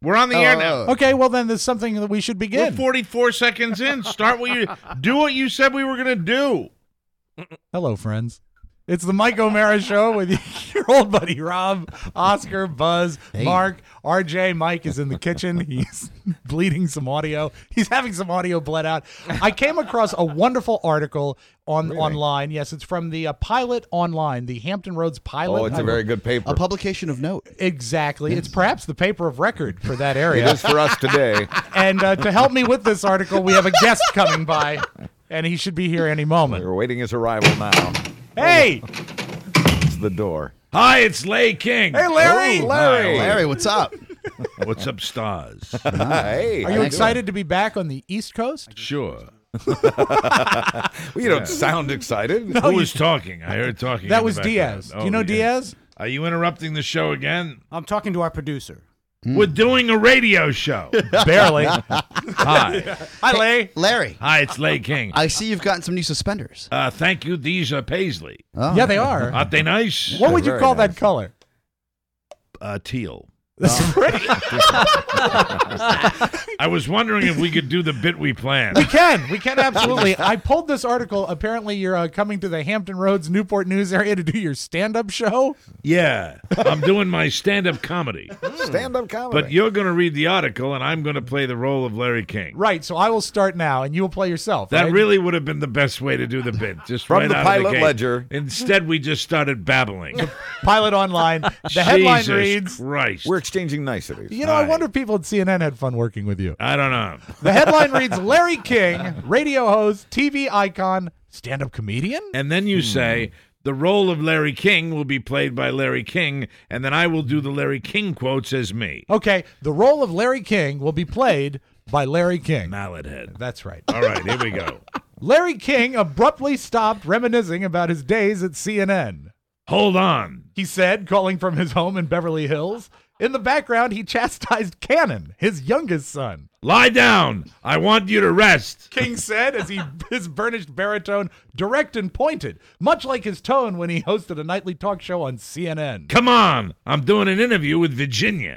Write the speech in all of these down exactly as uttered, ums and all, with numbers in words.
We're on the Oh, air now. oh. Okay, well then there's something that we should We're begin. forty-four seconds in. Start what you do. What you said we were going to do. Hello, friends. It's the Mike O'Mara Show with your old buddy Rob, Oscar, Buzz, Mark, R J. Mike is in the kitchen. He's bleeding some audio. He's having some audio bled out. I came across a wonderful article on Really? online. Yes, it's from the uh, Pilot Online, the Hampton Roads Pilot. Oh, it's a very good paper. A publication of note. Exactly. It's perhaps the paper of record for that area. It is for us today. And uh, to help me with this article, we have a guest coming by, and he should be here any moment. We're waiting his arrival now. Hey! It's the door. Hi, it's Lay King. Hey, Larry! Oh, Larry. Larry, what's up? What's up, stars? Hey. Are you excited to be back on the East Coast? Sure. Well, you don't sound excited. Who was talking? I heard talking. That in the was background. Diaz. Do Oh, you know yeah. Diaz? Are you interrupting the show again? I'm talking to our producer. We're doing a radio show. Barely. Hi. Hi, Lay. Larry, Hi, it's Lay King. I see you've gotten some new suspenders. Uh, thank you. These are Paisley. Oh. Yeah, they are. Aren't they nice? What would you very call nice. that color? Uh, teal. That's pretty. I was wondering if we could do the bit we planned. We can. We can absolutely. I pulled this article. Apparently, you're uh, coming to the Hampton Roads, Newport News area to do your stand-up show. Yeah, I'm doing my stand-up comedy. Stand-up comedy. But you're going to read the article, and I'm going to play the role of Larry King. Right. So I will start now, and you will play yourself. That right? really would have been the best way to do the bit. Just From right the out Pilot of the gate. Ledger. Instead, we just started babbling. Pilot Online. The headline Jesus reads. Christ. We're exchanging niceties. You know, I Hi. wonder if people at C N N had fun working with you. I don't know. The headline reads: Larry King, radio host, T V icon, stand-up comedian. And then you say, the role of Larry King will be played by Larry King, and then I will do the Larry King quotes as me. Okay, the role of Larry King will be played by Larry King. Mallet head. That's right. All right, here we go. Larry King abruptly stopped reminiscing about his days at C N N. Hold on. He said, calling from his home in Beverly Hills. In the background, he chastised Cannon, his youngest son. Lie down. I want you to rest. King said as he his burnished baritone direct and pointed, much like his tone when he hosted a nightly talk show on C N N. Come on. I'm doing an interview with Virginia.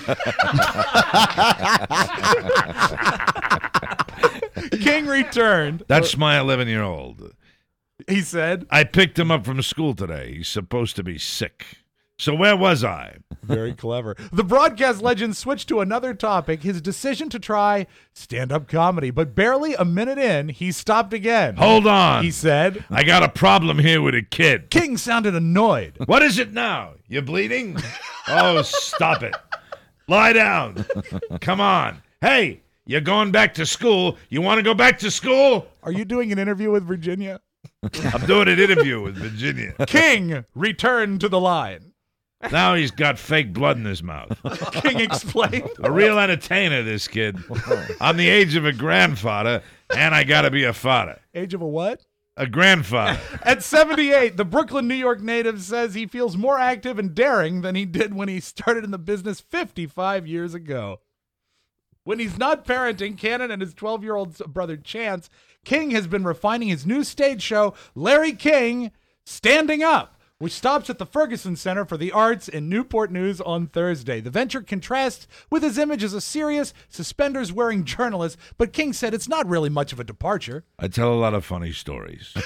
King returned. That's my eleven-year-old. He said, I picked him up from school today. He's supposed to be sick. So where was I? very clever. The broadcast legend switched to another topic, his decision to try stand-up comedy. But barely a minute in, he stopped again. Hold on. He said, I got a problem here with a kid. King sounded annoyed. What is it now? You bleeding? Oh, stop it. Lie down. Come on. Hey, you're going back to school. You want to go back to school? Are you doing an interview with Virginia? I'm doing an interview with Virginia. King returned to the line. Now he's got fake blood in his mouth. King explained. A real entertainer, this kid. I'm the age of a grandfather, and I got to be a father. Age of a what? A grandfather. At seventy-eight, the Brooklyn, New York native says he feels more active and daring than he did when he started in the business fifty-five years ago. When he's not parenting Cannon and his twelve-year-old brother Chance, King has been refining his new stage show, Larry King Standing Up, which stops at the Ferguson Center for the Arts in Newport News on Thursday. The venture contrasts with his image as a serious, suspenders-wearing journalist, but King said it's not really much of a departure. I tell a lot of funny stories.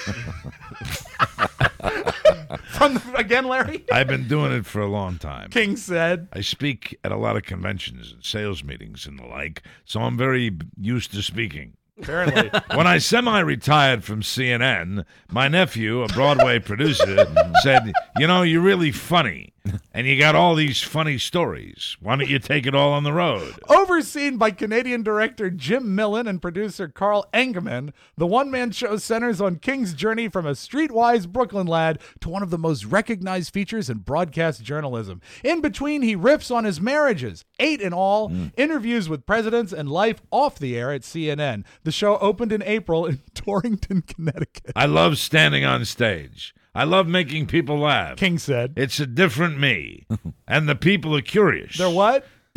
From the, again, Larry? I've been doing it for a long time. King said. I speak at a lot of conventions and sales meetings and the like, so I'm very used to speaking. Apparently. When I semi-retired from C N N, my nephew, a Broadway producer, said, you know, you're really funny, and you got all these funny stories. Why don't you take it all on the road? Overseen by Canadian director Jim Millen and producer Carl Engeman, the one-man show centers on King's journey from a streetwise Brooklyn lad to one of the most recognized features in broadcast journalism. In between, he riffs on his marriages, eight in all, mm. interviews with presidents, and life off the air at C N N. The show opened in April in Torrington, Connecticut. I love standing on stage. I love making people laugh. King said. It's a different me. And the people are curious. They're what? The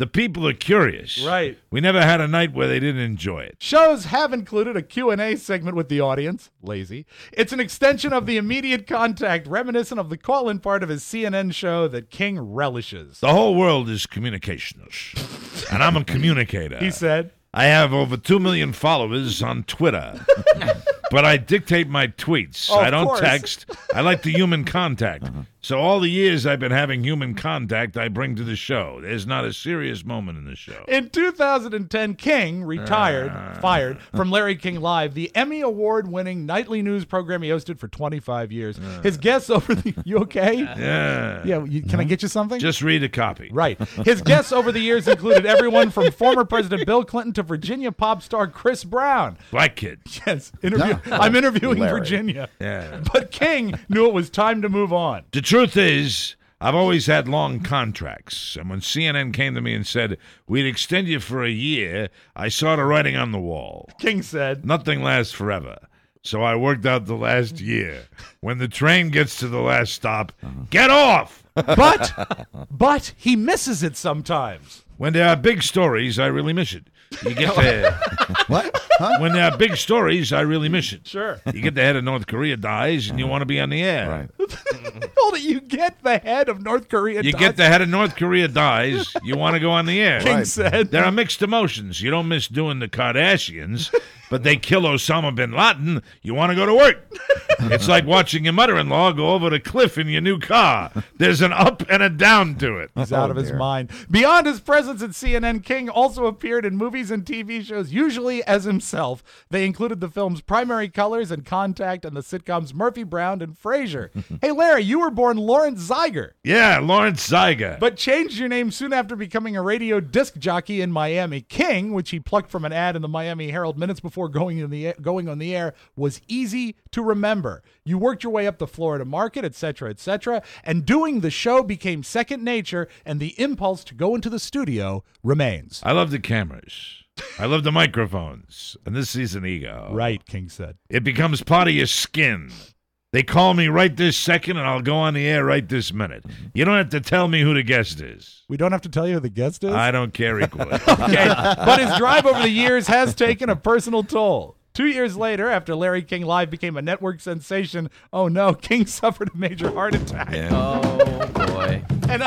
The people are curious. Right. We never had a night where they didn't enjoy it. Shows have included a Q and A segment with the audience. Lazy. It's an extension of the immediate contact, reminiscent of the call-in part of his C N N show that King relishes. The whole world is communications, and I'm a communicator. He said, I have over two million followers on Twitter, but I dictate my tweets. Oh, I of don't course. text. I like the human contact. So all the years I've been having human contact, I bring to the show. There's not a serious moment in the show. in two thousand ten, King retired, fired from Larry King Live, the Emmy Award-winning nightly news program he hosted for twenty-five years. His guests over the... You okay? Yeah. Yeah, you, can I get you something? Just read a copy. Right. His guests over the years included everyone from former President Bill Clinton to Virginia pop star Chris Brown. Black kid. Yes, interview. I'm interviewing Larry. Virginia. Yeah. But King knew it was time to move on. The truth is, I've always had long contracts. And when C N N came to me and said, we'd extend you for a year, I saw the writing on the wall. King said, Nothing lasts forever. So I worked out the last year. When the train gets to the last stop, get off! but, but he misses it sometimes. When there are big stories, I really miss it. You get the What? Huh? when there are big stories, I really miss it. Sure. You get the head of North Korea dies, and you want to be on the air. Right. Hold it, you get the head of North Korea. You dies. get the head of North Korea dies, you want to go on the air. King Right. said. There are mixed emotions. You don't miss doing the Kardashians, but they kill Osama bin Laden. You want to go to work. It's like watching your mother-in-law go over the cliff in your new car. There's an up and a down to it. He's out Oh, of his dear. mind. Beyond his presence at C N N, King also appeared in movies and T V shows, usually as himself. They included the films Primary Colors and Contact and the sitcoms Murphy Brown and Frasier. Hey, Larry, you were born Lawrence Zeiger, Yeah, Lawrence Zeiger. but changed your name soon after becoming a radio disc jockey in Miami. King, which he plucked from an ad in the Miami Herald minutes before going in the going on the air, was easy to remember. You worked your way up the Florida market, et cetera, et cetera, and doing the show became second nature, and the impulse to go into the studio remains. I love the cameras. I love the microphones. And this is an ego. Right, King said. It becomes part of your skin. They call me right this second, and I'll go on the air right this minute. You don't have to tell me who the guest is. We don't have to tell you who the guest is? I don't care equally. Okay, but his drive over the years has taken a personal toll. Two years later, after Larry King Live became a network sensation, oh no, King suffered a major heart attack Oh, boy. and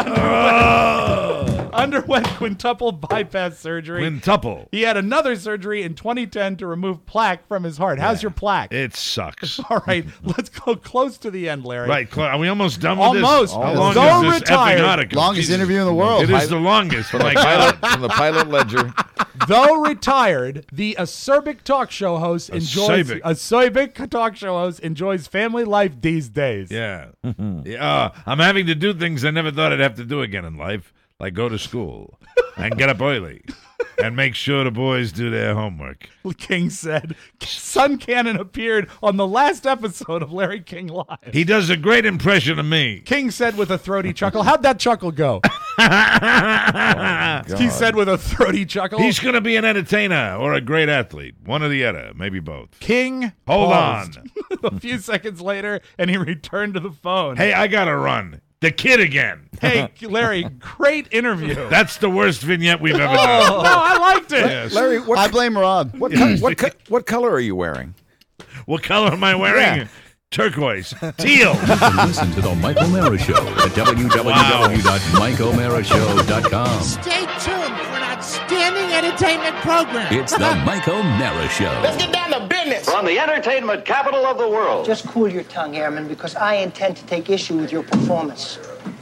underwent, underwent quintuple bypass surgery. Quintuple. He had another surgery in twenty ten to remove plaque from his heart. How's your plaque? It sucks. All right, let's go close to the end, Larry. Right, Cla- are we almost done with Almost. this? How long Though is this retired- effing article? Longest Jesus. interview in the world. It is the longest. From the My God. pilot, from the pilot ledger. Though retired, the acerbic talk show host enjoys Acerbic. acerbic talk show host enjoys family life these days. Yeah. yeah. I'm having to do things I never thought I'd have to do again in life, like go to school and get up early and make sure the boys do their homework. King said. Sun Cannon appeared on the last episode of Larry King Live. He does a great impression of me. King said with a throaty chuckle. How'd that chuckle go? He said with a throaty chuckle. He's going to be an entertainer or a great athlete. One or the other. Maybe both. King Hold paused on. a few seconds later, and he returned to the phone. Hey, I got to run. The kid again. Hey, Larry, great interview. That's the worst vignette we've ever no, done. I liked it. Yes. Larry, what, I blame Rob. what, co- what, co- what color are you wearing? What color am I wearing? Yeah. Turquoise. Teal. Listen to the Mike O'Mara Show at w w w dot mike o'mara show dot com. Stay tuned for an outstanding entertainment program. It's the Mike O'Mara Show. Let's get down to business. From the entertainment capital of the world. Just cool your tongue, Airman, because I intend to take issue with your performance.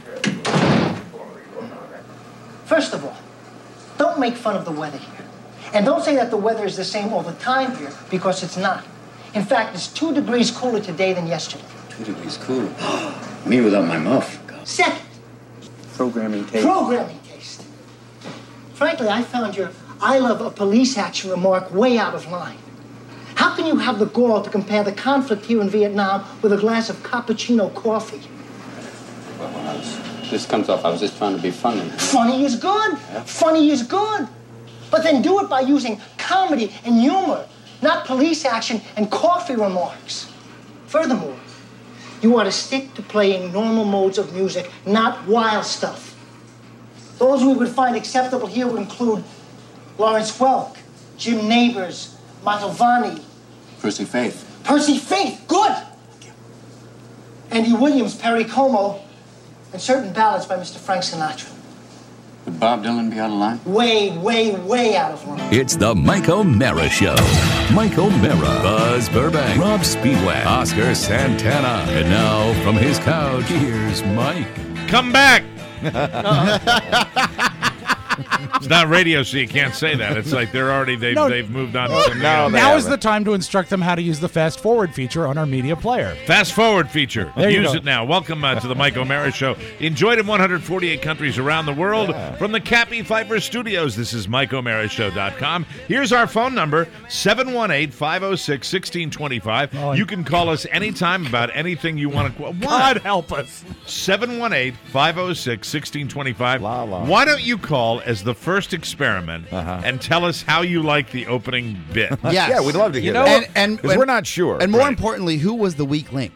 First of all, don't make fun of the weather here. And don't say that the weather is the same all the time here, because it's not. In fact, it's two degrees cooler today than yesterday. Two degrees cooler. Me without my muff. Second, Programming tape. programming taste. Frankly, I found your I love a police action remark way out of line. How can you have the gall to compare the conflict here in Vietnam with a glass of cappuccino coffee? Well, this comes off. I was just trying to be funny. Funny is good. Funny is good. But then do it by using comedy and humor, not police action and coffee remarks. Furthermore, you ought to stick to playing normal modes of music, not wild stuff. Those we would find acceptable here would include Lawrence Welk, Jim Neighbors, Mantovani, Percy Faith. Percy Faith, good! Andy Williams, Perry Como, and certain ballads by Mister Frank Sinatra. Would Bob Dylan be out of line? Way, way, way out of line. It's the Mike O'Mara Show. Mike O'Mara, Buzz Burbank, Rob Speedway, Oscar Santana. And now, from his couch, here's Mike. Come back. It's not radio, so you can't say that. It's like they're already, they've, No. they've moved on to something No, else. they Now is haven't. the time to instruct them how to use the fast forward feature on our media player. Fast forward feature. There you Use go. it now. Welcome uh, to the Mike O'Mara Show. Enjoyed in one hundred forty-eight countries around the world from the Cappy Pfeiffer Studios. This is Mike O'Mara Show dot com. Here's our phone number, seven one eight, five oh six, one six two five. Oh, You can call us anytime about anything you want to. What? God help us. seven one eight, five oh six, one six two five. La, la. Why don't you call as the first experiment Uh-huh. and tell us how you like the opening bit? Yes. Yeah, we'd love to hear know- that. And and, 'Cause and we're not sure. And more Right. importantly, who was the weak link?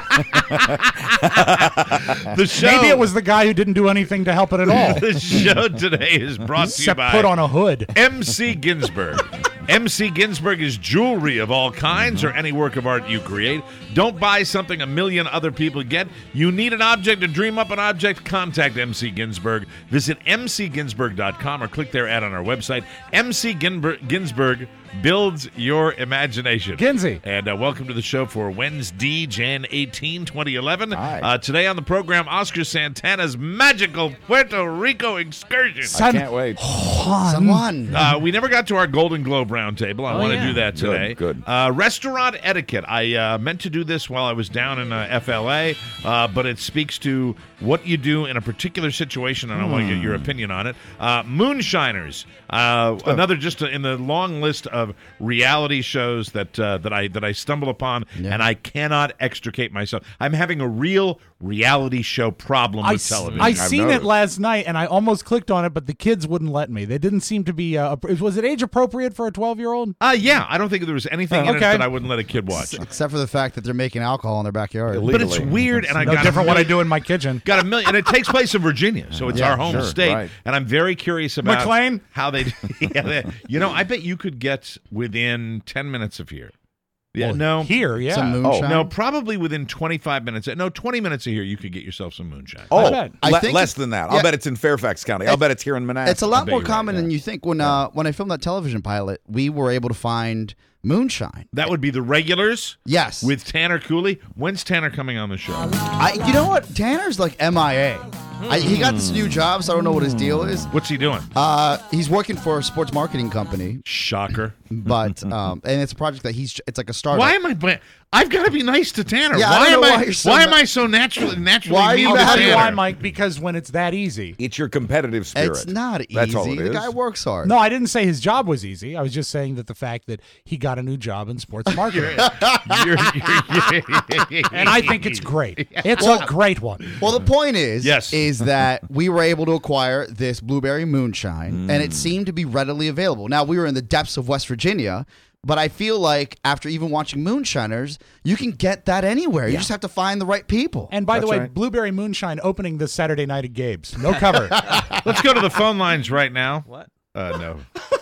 The show, Maybe it was the guy who didn't do anything to help it at all. the show today is brought to you Except by put on a hood. M C Ginsburg. M C Ginsburg is jewelry of all kinds or any work of art you create. Don't buy something a million other people get. You need an object to dream up an object? Contact M C Ginsburg. Visit m c ginsburg dot com or click their ad on our website. M C Ginber- Ginsburg builds your imagination. Ginsey. And uh, welcome to the show for Wednesday, January eighteenth, twenty eleven. Hi. Uh, today on the program, Oscar Santana's magical Puerto Rico excursion. I can't wait. Someone. Uh, we never got to our Golden Globe roundtable. I Oh, want to yeah. do that Good, today. good. Uh, restaurant etiquette. I uh, meant to do this while I was down in uh, F L A, uh, but it speaks to what you do in a particular situation, and I want to get your Hmm. opinion on it. Uh, Moonshiners. Uh, Oh. Another just in the long list of reality shows that uh, that I that I stumble upon, and I cannot extricate myself. I'm having a real reality show problem I, with s- television. I I've seen it noticed. last night, and I almost clicked on it, but the kids wouldn't let me. They didn't seem to be. Uh, appro- was it age appropriate for a twelve-year-old? Uh, yeah, I don't think there was anything in it Okay. that I wouldn't let a kid watch. Except for the fact that they're making alcohol in their backyard. Illegally. But it's weird, and I No got different a what I million, do in my kitchen. got a million, and it takes place in Virginia, so it's Yeah, our home sure, state. right. And I'm very curious about McLean? how they, yeah, they. You know, I bet you could get within ten minutes of here. Yeah, Well, no, Here, yeah. Some moonshine. no, probably within twenty-five minutes. No, twenty minutes of here, you could get yourself some moonshine. Oh, bet. I le- think less it- than that. yeah. I'll bet it's in Fairfax County. I'll It- bet it's here in Manassas. It's a lot bet more you're common right, than you think. When uh, when I filmed that television pilot, we were able to find moonshine. That would be the regulars Yes. with Tanner Cooley. When's Tanner coming on the show? I, you know what? Tanner's like M I A. I, he got this new job, so I don't know what his deal is. What's he doing? Uh, he's working for a sports marketing company, Shocker. but um, and it's a project that he's. It's like a startup. Why am I? bla- I've got to be nice to Tanner. Yeah, I why don't am know I? why you're so why am ma- I so naturally naturally Why are mean you I'll to mad tell at you Tanner? why, Mike, because when it's that easy. It's your competitive spirit. It's not easy. That's all it the is. guy works hard. No, I didn't say his job was easy. I was just saying that the fact that he got a new job in sports marketing. You're- you're- And I think it's great. It's a great one. Well, the point is, Yes. is that we were able to acquire this blueberry moonshine, and Mm. it seemed to be readily available. Now, we were in the depths of West Virginia, but I feel like after even watching Moonshiners, you can get that anywhere. You just have to find the right people. And by the That's way, right. Blueberry Moonshine opening this Saturday night at Gabe's. No cover. Let's go to the phone lines right now. What? Uh, no.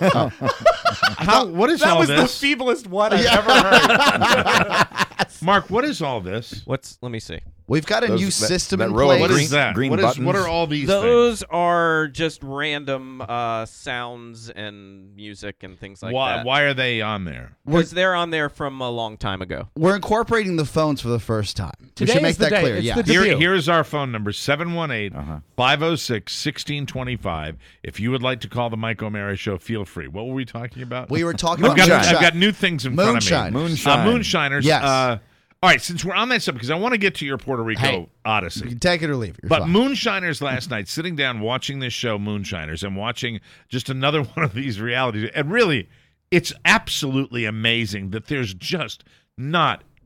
How? What is that all was the this, feeblest one I've ever heard. Mark? What is all this? What's? Let me see. We've got a Those- new that- system that in row of place. What green- is that? green What is? What buttons? are all these things? Those are just random uh, sounds and music and things like why? that. Why are they on there? Because they're on there from a long time ago. We're incorporating the phones for the first time. Today we should make is the that day. clear. It's Yeah. the Here, debut. here's our phone number: seven one eight, Uh-huh. five oh six, one six two five. If you would like to call the Mike O'Mara Show, feel free. What were we talking about? We were talking I've about got, moonshine. I've got new things in front Moonshine. of me. Moonshine. Uh, moonshiners. Yes. Uh, all right, since we're on that subject, because I want to get to your Puerto Rico Hey. You odyssey. can take it or leave it. You're But fine. Moonshiners last night, sitting down watching this show, Moonshiners, and watching just another one of these realities, and really, it's absolutely amazing that there's just not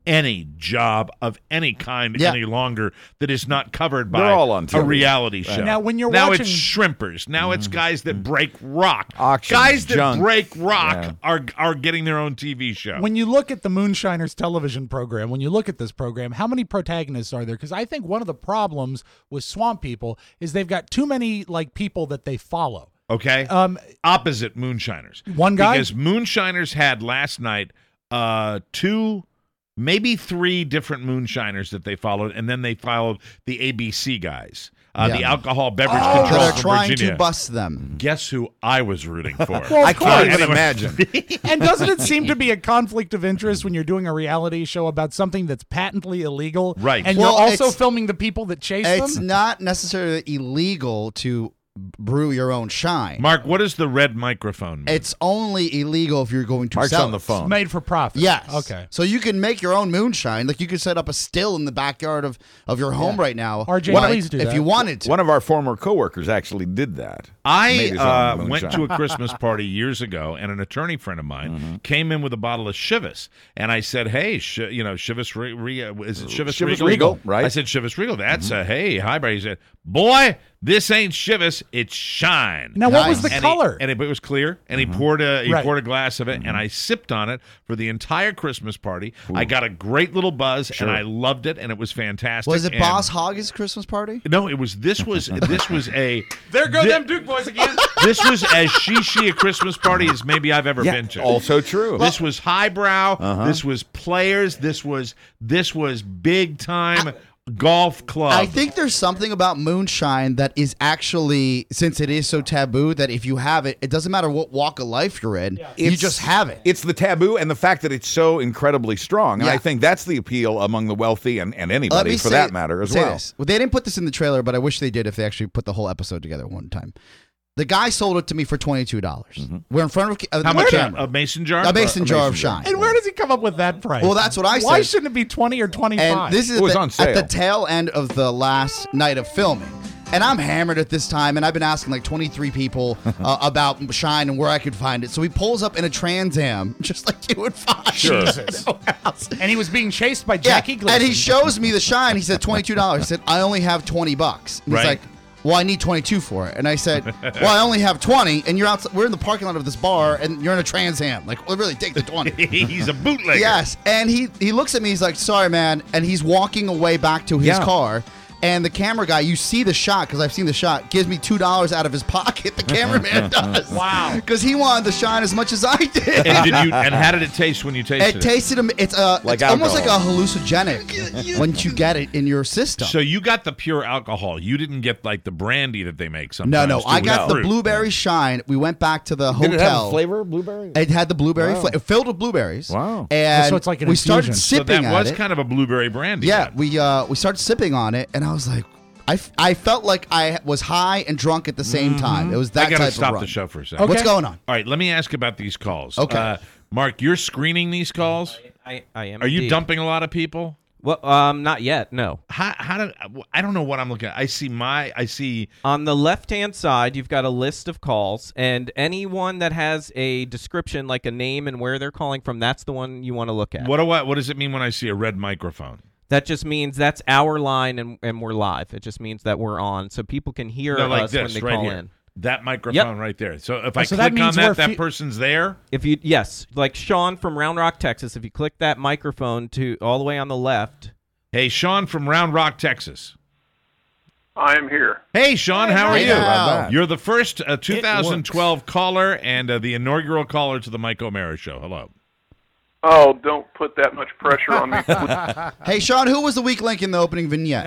any job of any kind Yeah. any longer that is not covered by They're all on T a V. reality show. Now, when you're now watching- it's shrimpers. Now it's guys that break rock. Auctions, guys that junk. break rock Yeah. are are getting their own T V show. When you look at the Moonshiners television program, when you look at this program, how many protagonists are there? Because I think one of the problems with Swamp People is they've got too many like people that they follow. Okay. Um, Opposite Moonshiners. One guy? Because Moonshiners had last night uh, two, maybe three different Moonshiners that they followed, and then they followed the A B C guys, uh, Yeah. the alcohol beverage Oh, control that are from trying Virginia. to bust them. Guess who I was rooting for? Well, I of can't course. even imagine. And doesn't it seem to be a conflict of interest when you're doing a reality show about something that's patently illegal? Right. And Well, you're also it's- filming the people that chase It's them? not necessarily illegal to brew your own shine. Mark, what does the red microphone mean? It's only illegal if you're going to Mark's sell on the it. phone. Made for profit. Yes. Okay. So you can make your own moonshine. Like you could set up a still in the backyard of, of your home right now. R J, Like, please do if that. you wanted to. One of our former coworkers actually did that. Made I his uh, own went moonshine. to a Christmas party years ago, and an attorney friend of mine Mm-hmm. came in with a bottle of Chivas, and I said, "Hey, Sh- you know, Chivas, Re- Re- is it Chivas, Chivas Regal? Regal, right? I said, "Chivas Regal." That's a hey, hi, buddy. He said, "Boy, this ain't Chivas, it's Shine." Now, what was the and color? He, and it, it was clear, and he poured a he Right. poured a glass of it, and I sipped on it for the entire Christmas party. I got a great little buzz, and I loved it, and it was fantastic. Was it and- Boss Hogg's Christmas party? No, it was. This was. This was a. There go thi- them Duke boys again. This was as shishi a Christmas party as maybe I've ever Yeah, been to. also true. This was highbrow. Uh-huh. This was players. This was this was big time golf club. I think there's something about moonshine that is actually, since it is so taboo, that if you have it, it doesn't matter what walk of life you're in, you It's- just have it. It's the taboo and the fact that it's so incredibly strong. And Yeah. I think that's the appeal among the wealthy and, and Let anybody me for say- that matter as say well. this. Well, they didn't put this in the trailer, but I wish they did if they actually put the whole episode together one time. The guy sold it to me for twenty-two dollars. Mm-hmm. We're in front of uh, How the much? A, camera. a mason jar. A mason Or- jar of mason jar. shine. And where does he come up with that price? Well, that's what I Why said. shouldn't it be twenty or twenty-five? And this is It was the- on sale. at the tail end of the last night of filming. And I'm hammered at this time, and I've been asking like twenty-three people uh, about Shine and where I could find it. So he pulls up in a Trans Am, just like you would find. Sure. Jesus. And he was being chased by Yeah, Jackie Gleason. and he shows me the Shine. He said twenty-two dollars. He said, I only have twenty bucks. And he's Right. like, well, I need twenty-two for it. And I said, well, I only have twenty, and you're outside. We're in the parking lot of this bar, and you're in a Trans Am. Like, well, really, take the twenty. He's a bootlegger. Yes, and he he looks at me. He's like, "Sorry, man," and he's walking away back to his Yeah. car. And the camera guy, you see the shot because I've seen the shot, gives me two dollars out of his pocket. The cameraman does. Wow. Because he wanted the Shine as much as I did. And did you? And how did it taste when you tasted It tasted him. It's a. Like it's almost like a alcohol. hallucinogenic once you get it in your system. So you got the pure alcohol. You didn't get like the brandy that they make sometimes. no, no, too, I with got the fruit. blueberry Shine. We went back to the hotel. Did it have a flavor, blueberry? It had the blueberry Wow. flavor, filled with blueberries. Wow. And So it's like an we started infusion. So sipping that at was it. kind of a blueberry brandy. Yeah, then. we uh we started sipping on it, and I was like, I, f- I felt like I was high and drunk at the same time. It was that I gotta type stop of run. the show for a second. What's Okay. going on? All right, let me ask about these calls. Okay. Uh, Mark, you're screening these calls. I, I am. Are you indeed. dumping a lot of people? Well, um, not yet. No. How, how did I don't know what I'm looking at. I see my I see On the left-hand side, you've got a list of calls, and anyone that has a description, like a name and where they're calling from, that's the one you want to look at. what do I, what does it mean when I see a red microphone? That just means that's our line, and, and we're live. It just means that we're on, so people can hear No, like us this when they right call here. in. That microphone right there. So if I so that click on means that, we're that fe- person's there. If you yes, like Sean from Round Rock, Texas. If you click that microphone to all the way on the left. Hey, Sean from Round Rock, Texas. I am here. Hey, Sean, how are Hey, you? now. You're the first uh, two thousand twelve caller and uh, the inaugural caller to the Mike O'Mara Show. Hello. Oh, don't put that much pressure on me. Hey, Sean, who was the weak link in the opening vignette?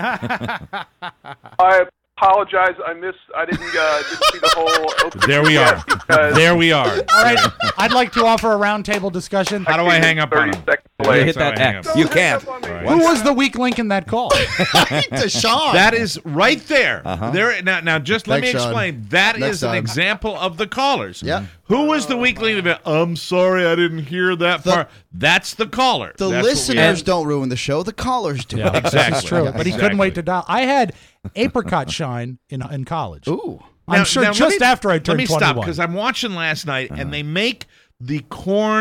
I apologize. I missed. I didn't, uh, didn't see the whole opening. There we yet are. because There we are. All right, I'd like to offer a roundtable discussion. How do I came hang in up on thirty him? seconds You late. hit That's how that I hang X. up. You Don't can't. hang up on me. Who was the weak link in that call? to Sean. That is right there. Uh-huh. There now. Now, just let Thanks, me Sean. explain. That is Next an time. example of the callers. Yeah. Who was the weakling of it? I'm sorry, I didn't hear that The- part. That's the caller. the That's what we listeners have. don't ruin the show. The callers do. Exactly. That's true, Yeah, but he exactly. couldn't wait to dial. I had apricot shine in in college. Ooh. I'm Now- sure now let just me- after I turned Let me stop twenty-one. because I'm watching last night, and they make the corn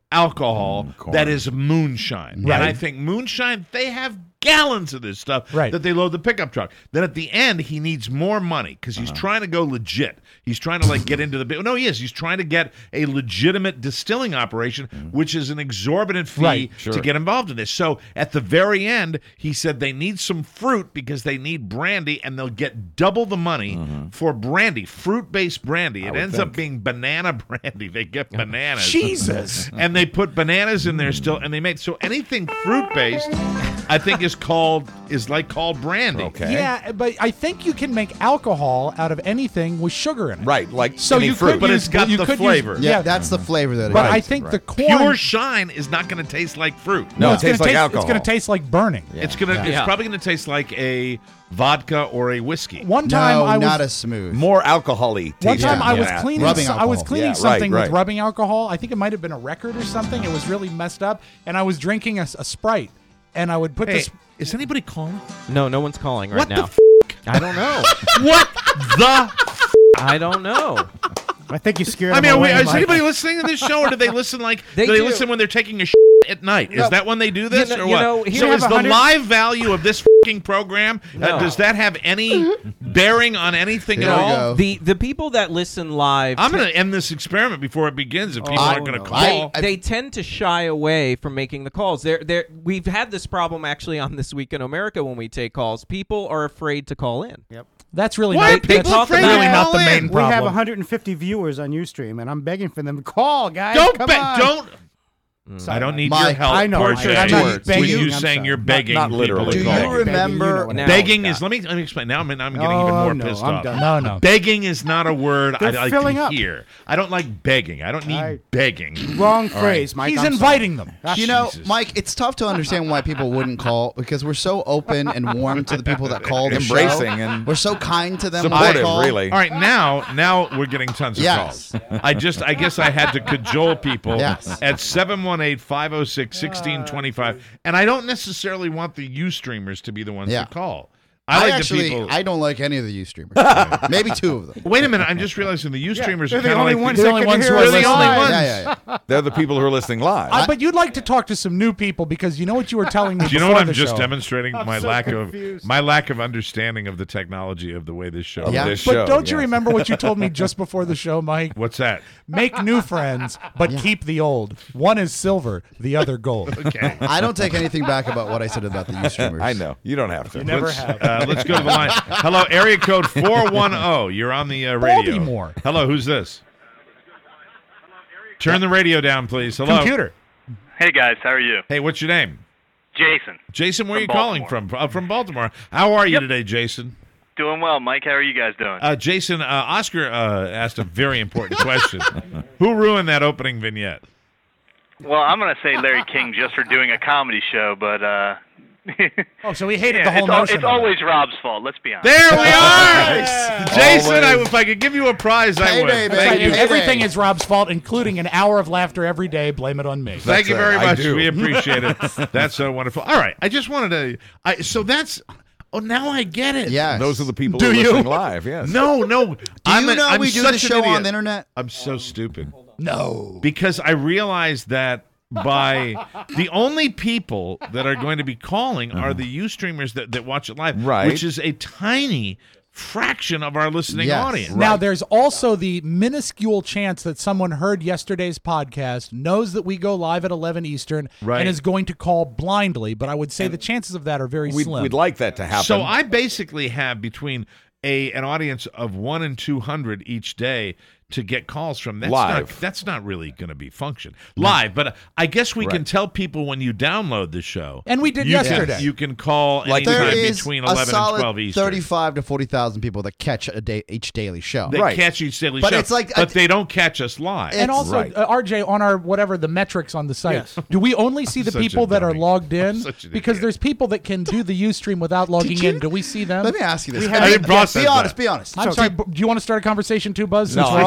alcohol Mm, corn. that is moonshine. Right. And I think moonshine, they have gallons of this stuff Right. that they load the pickup truck. Then at the end, he needs more money because he's trying to go legit. He's trying to like get into the no, he is. He's trying to get a legitimate distilling operation, which is an exorbitant fee Right. to Sure. get involved in this. So at the very end, he said they need some fruit because they need brandy, and they'll get double the money for brandy, fruit-based brandy. It would ends up think. being banana brandy. They get bananas. Jesus. And they put bananas in there still, and they make so anything fruit-based, I think is called is like called brandy. Okay. Yeah, but I think you can make alcohol out of anything with sugar in it. Right, like So any you fruit. could But use, it's got you the could flavor. Use, Yeah, yeah, that's the flavor that it but is. I think the corn. Pure shine is not going to taste like fruit. No, it's it tastes gonna like taste, alcohol. It's going to taste like burning. It's gonna. It's Yeah. probably going to taste like a vodka or a whiskey. One time no, I was not as smooth. More alcohol-y One tasting time I than was that. cleaning. Rubbing so- I was alcohol. cleaning Yeah, right, something right. with rubbing alcohol. I think it might have been a record or something. It was really messed up, and I was drinking a, a Sprite, and I would put Hey, this. is anybody calling? No, no one's calling right What the now. f- I don't know. What the? I don't know. I think you scared I him mean, are we, away, is Mike. anybody listening to this show, or do they listen like They do they do. listen when they're taking a shit at night? Is No. that when they do this, You know- or you what? know, here so have is a the hundred- live value of this fing program uh, No. does that have any bearing on anything Here at we all? go. The the people that listen live, I'm t- going to end this experiment before it begins. If people I- aren't going to I- call, they, they tend to shy away from making the calls. They're, they're, we've had this problem actually on This Week in America when we take calls. People are afraid to call in. That's really Why not, are people that's afraid to really not call the in? main We problem. have one hundred fifty viewers on Ustream, and I'm begging for them to call, guys. don't Come be- on. don't. I don't need your Mike, help. I know, Poor Mike, Jay, I'm not with begging, you I'm saying sorry. you're Not- begging not people literally. to Do call. you Begging, remember? you know, Now- Begging is let me let me explain. Now I'm I'm getting even Oh, more no, pissed I'm off. done. No, no. Begging is not a word I They're like filling to up. hear. I don't like begging. I don't need I- begging. Wrong phrase, Mike. He's I'm inviting them. You know, Jesus. Mike, it's tough to understand why people wouldn't call because we're so open and warm to the people that call the show. Embracing and We're so kind to them when supportive, they call. really. All right, now now we're getting tons of Yes. calls. I just I guess I had to cajole people Yes. at seven one eight, five oh six, one six two five. And I don't necessarily want the Ustreamers to be the ones Yeah. to call. I, I like actually, the people. I don't like any of the Ustreamers. Maybe two of them. Wait a minute, I'm just realizing the Ustreamers They're are the kind of only like ones the, They're that the can ones hear who are us They're the only live. ones. Yeah, yeah, yeah. They're the people who are listening live. Uh, but you'd like to talk to some new people because you know what you were telling me Do you know before what I'm the just show. demonstrating? my so lack confused. of my lack of understanding of the technology of the way this show. Yeah. This But show, don't you yes. remember what you told me just before the show, Mike? What's that? Make new friends, but keep the old. One is silver, the other gold. Okay. I don't take anything back about what I said about the Ustreamers. I know. You don't have to. Never let's, have. uh, let's go to the line. Hello, area code four one zero. You're on the uh, radio. Baltimore. Hello, who's this? Turn the radio down, please. Hello. Computer. Hey guys, how are you? Hey, what's your name? Jason. Jason, where are you From calling Baltimore. from? Uh, from Baltimore. How are you Yep. today, Jason? Doing well, Mike. How are you guys doing? Uh, Jason, uh, Oscar uh, asked a very important question. Who ruined that opening vignette? Well, I'm going to say Larry King just for doing a comedy show, but uh, Oh, so he hated yeah, the whole it's, al- notion. it's of it. always Rob's fault. Let's be honest. There we are! Jason, I, Always. if I could give you a prize, I would. Payday, That's Thank right, you. baby. everything is Rob's fault, including an hour of laughter every day. Blame it on me. Thank you That's very it. I much. do. We appreciate it. That's so wonderful. All right, I just wanted to. I so that's. Oh, now I get it. Yes. Those are the people Do who are you? listening live, yes. No, no. Do I'm you a- know I'm we do such the an show idiot. on the internet? I'm so stupid No. because I realized that by the only people that are going to be calling are the Ustreamers that, that watch it live, Right. which is a tiny fraction of our listening Yes. audience. Now, there's also the minuscule chance that someone heard yesterday's podcast, knows that we go live at eleven Eastern, Right. and is going to call blindly. But I would say the chances of that are very We'd, slim. we'd like that to happen. So I basically have between a an audience of one and two hundred each day to get calls from. That's Live. Not, that's not really going to be function live, but uh, I guess we can Right. tell people when you download the show. And we did you can- yesterday. you can call Like anytime There is between a eleven and solid twelve Eastern. thirty-five to forty thousand people that catch a day each daily show. They Right. catch each daily But show, it's like- but they don't catch us live. and It's- also, Right. uh, R J, on our whatever the metrics on the site, do we only see the Such a people that are dummy. logged in? Such an Because idiot. there's people that can do the Ustream without logging you- in. Do we see them? Let me ask you this. We I have- mean, I didn't process be honest. that. Be honest. I'm sorry. b- Do you want to start a conversation too, Buzz? Since No, we're all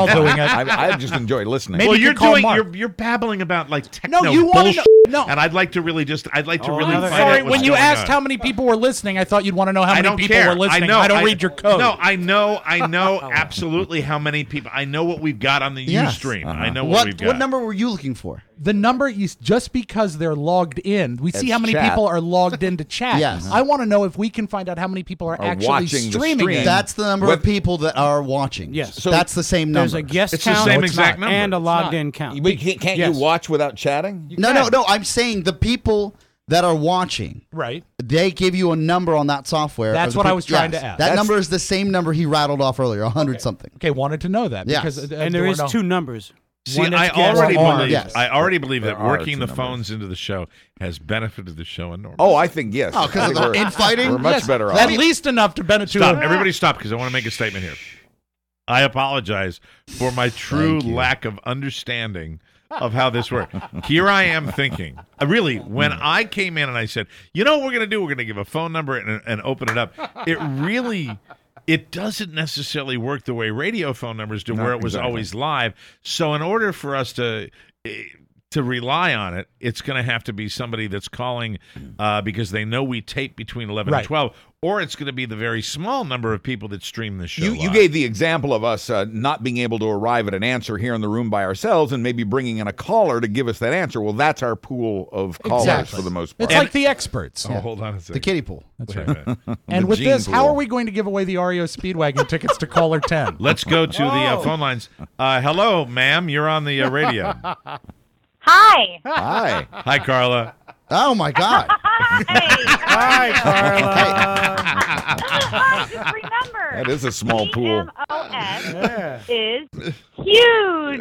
doing it. I, I just enjoy listening. Maybe well, you you're could call doing Mark. you're you're babbling about like techno No, you want to bullshit, know. No. and I'd like to really just I'd like to Oh, really another- find Sorry, out what's when you going asked on. how many people were listening, I thought you'd want to know how I many don't people care. were listening. I know. I don't read your code. No, I know. I know absolutely how many people. I know what we've got on the Yes. Ustream. Uh-huh. I know what, What we've got. what number were you looking for? The number is just because they're logged in. We see It's how many chat. people are logged into chat. Yes. I want to know if we can find out how many people are, Are actually watching the streaming stream. it. That's the number What- of people that are watching. Yes. So that's the same number. There's a guest It's the count same no, exact not. number. and a It's logged not. in count. But can't, can't Yes. you watch without chatting? no, no, no. I'm saying the people that are watching. Right. They give you a number on that software. That's of the what I peop- was trying Yes. to ask. That That's- number is the same number he rattled off earlier, a hundred something. Okay, wanted to know that Yes. because uh, And there were is no- two numbers. See, One I that's guest already and one believe. Yes. I already believe There that are working two the numbers. phones into the show has benefited the show enormously. Oh, I think yes. Oh, 'cause I of think the we're- infighting? We're much Yes, better off. At least enough to benefit. Stop. Everybody stop, because I want to make a statement here. I apologize for my true Thank you. lack of understanding of how this works. Here I am thinking, uh, really, when I came in and I said, you know what we're going to do? We're going to give a phone number and, and open it up. It really, it doesn't necessarily work the way radio phone numbers do, No, where it was exactly. always live. So in order for us to... eh, to rely on it, it's going to have to be somebody that's calling uh, because they know we tape between eleven Right. and twelve, or it's going to be the very small number of people that stream the show. You, you live. gave the example of us uh, not being able to arrive at an answer here in the room by ourselves and maybe bringing in a caller to give us that answer. Well, that's our pool of callers Exactly. for the most part. It's like the experts. Oh, hold on a second. The kiddie pool. That's Wait right. a minute. And The with gene this, how pool. are we going to give away the R E O Speedwagon tickets to caller ten? Let's go to the uh, Oh. phone lines. Uh, hello, ma'am. You're on the uh, radio. Hi. Hi. Hi, Carla. Oh my God. Hi, Carla. Just remember. That is a small pool. E M O S is huge.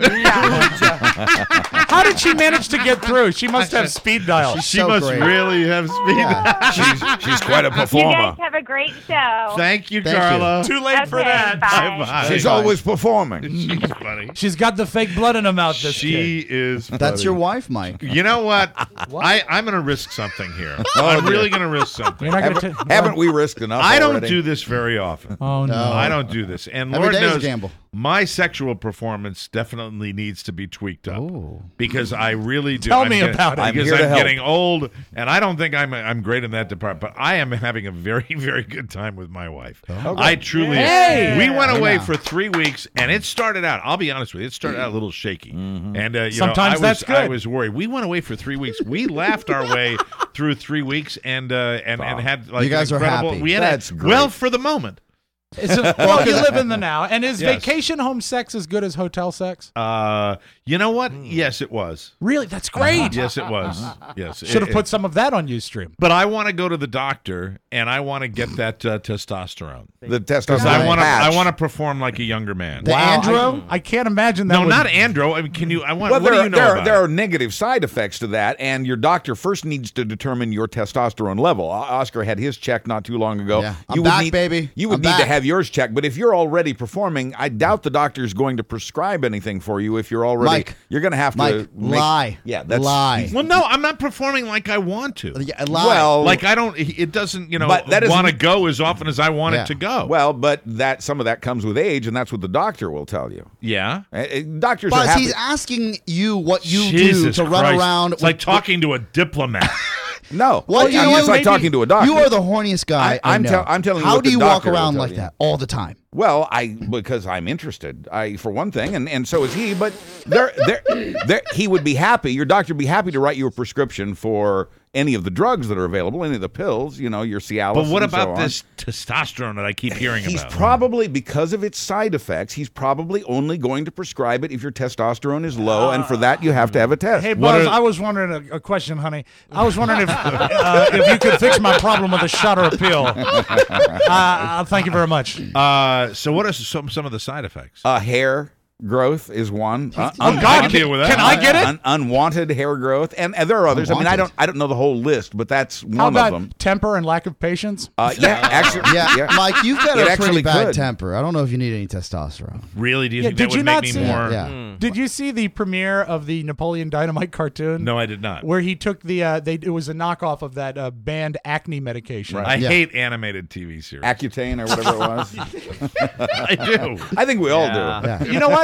How did she manage to get through? She must have speed dial. She's She so must great. really have speed. Yeah. she's, she's quite a You performer. guys have a great show. Thank you, Thank Carla. Too late for Okay, that. bye. Bye-bye. She's Bye. always performing. She's funny. She's got the fake blood in her mouth. This She kid. is funny. That's your wife, Mike. You know what? I, I'm going to risk something here. Oh, I'm dear. really going to risk something. You're not going Haven't, to. haven't we risked enough I don't already? do this very often. Oh no. I don't do this. And Every Lord day is a knows gamble. my sexual performance definitely needs to be tweaked up. Ooh. Because I really do. Tell I'm me get- about it. I'm Because here to I'm help. getting old, and I don't think I'm I'm great in that department. But I am having a very very good time with my wife. I truly. Hey! We went Hey away now. for three weeks, and it started out. I'll be honest with you, it started out a little shaky, and uh, you Sometimes know, I was, that's good. I was worried. We went away for three weeks. We laughed our way through three weeks, and uh, and and had like You guys an are incredible. happy. We had That's a, great. well for the moment. Is it, well, you live in the now. And is Yes. vacation home sex as good as hotel sex? Uh, you know what? Yes, it was. Really? That's great. Yes, it was. Yes, Should have It- put some of that on Ustream. But I want to go to the doctor, and I want to get that uh, testosterone The because testosterone I want to. patch. I want to perform like a younger man. The Wow, andro? I, I can't imagine that. No, would- not andro. I mean, can you? I want. Well, what there, do you know there, about there it? are negative side effects to that, and your doctor first needs to determine your testosterone level. O- Oscar had his checked not too long ago. Yeah. You I'm would back, need, baby. You would I'm need to back. have yours checked, but if you're already performing, I doubt the doctor is going to prescribe anything for you. If you're already, Mike. you're going to have Mike, to make, lie. Yeah, that's Lie. Well, no, I'm not performing like I want to. Yeah, lie. Well, Like I don't. It doesn't. You know, But that want to isn't- go as often as I want Yeah. it to go. well, but that some of that comes with age, and that's what the doctor will tell you. yeah. Uh, uh, Doctors are Buzz, happy. he's asking you what you Jesus do to run Christ. around. It's like talking to a diplomat. no, What I do mean, you it's like maybe- talking to a doctor. You are the horniest guy. I- I I'm know. tell- I'm telling you How what do the you walk doctor will around tell like you. that all the time? Well, I because I'm interested. I for one thing, and, and so is he. But there, there, there, he would be happy. Your doctor would be happy to write you a prescription for any of the drugs that are available, any of the pills. You know, your Cialis. But what and so about on. this testosterone that I keep hearing He's about? probably, because of its side effects, he's probably only going to prescribe it if your testosterone is low, and for that you have to have a test. Hey, What Buzz, are- I was wondering a, a question, honey. I was wondering if uh, if you could fix my problem with a shot or a pill. Uh, uh, thank you very much. Uh, so what are some some of the side effects? Uh, hair growth is one. Uh, Oh, un- God, can deal with that. Can I get it? un- unwanted hair growth, and, and there are others. I mean, I Unwanted. don't, I don't know the whole list, but that's one How about of them. temper and lack of patience? Uh, yeah, actually, Yeah, yeah. Mike, you've got It a actually pretty bad could. temper. I don't know if you need any testosterone. Really? Do you Yeah, think did that you would not make see- me more? Yeah. Hmm. Did you see the premiere of the Napoleon Dynamite cartoon? No, I did not. Where he took the uh, they it was a knockoff of that uh, banned acne medication. I Yeah. hate animated T V series. Accutane or whatever it was. I do. I think we all Yeah. do. Yeah. You know what?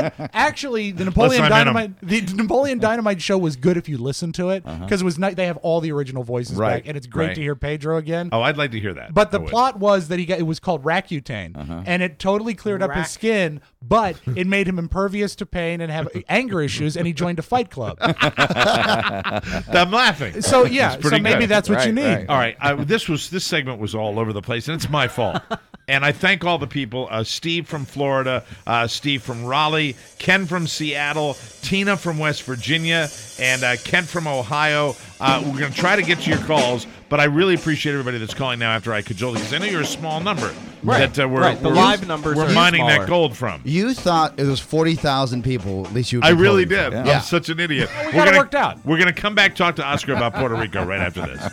what? Actually, the Napoleon Unless I'm in 'em. Dynamite, the Napoleon Dynamite show was good if you listen to it because Uh-huh. it was nice. They have all the original voices Right, back, and it's great right. to hear Pedro again. Oh, I'd like to hear that. But the I would. plot was that he got it was called Raccutane, Uh-huh. and it totally cleared up his Rac- skin, but it made him impervious to pain and have anger issues, and he joined a fight club. I'm laughing. So yeah, It's pretty so maybe good. that's what you Right, need. right. All right, I, this was this segment was all over the place, and it's my fault. And I thank all the people: uh, Steve from Florida, uh, Steve from Raleigh, Ken from Seattle, Tina from West Virginia, and uh, Kent from Ohio. Uh, we're going to try to get to your calls, but I really appreciate everybody that's calling now after I cajoled you because I know you're a small number Right. that uh, we're, Right, the we're, live numbers we're are mining smaller. that gold from. You thought it was forty thousand people. At least you. would I be really pulling did. from. I'm such an idiot. we we're got it gonna, worked out. We're going to come back talk to Oscar about Puerto Rico right after this.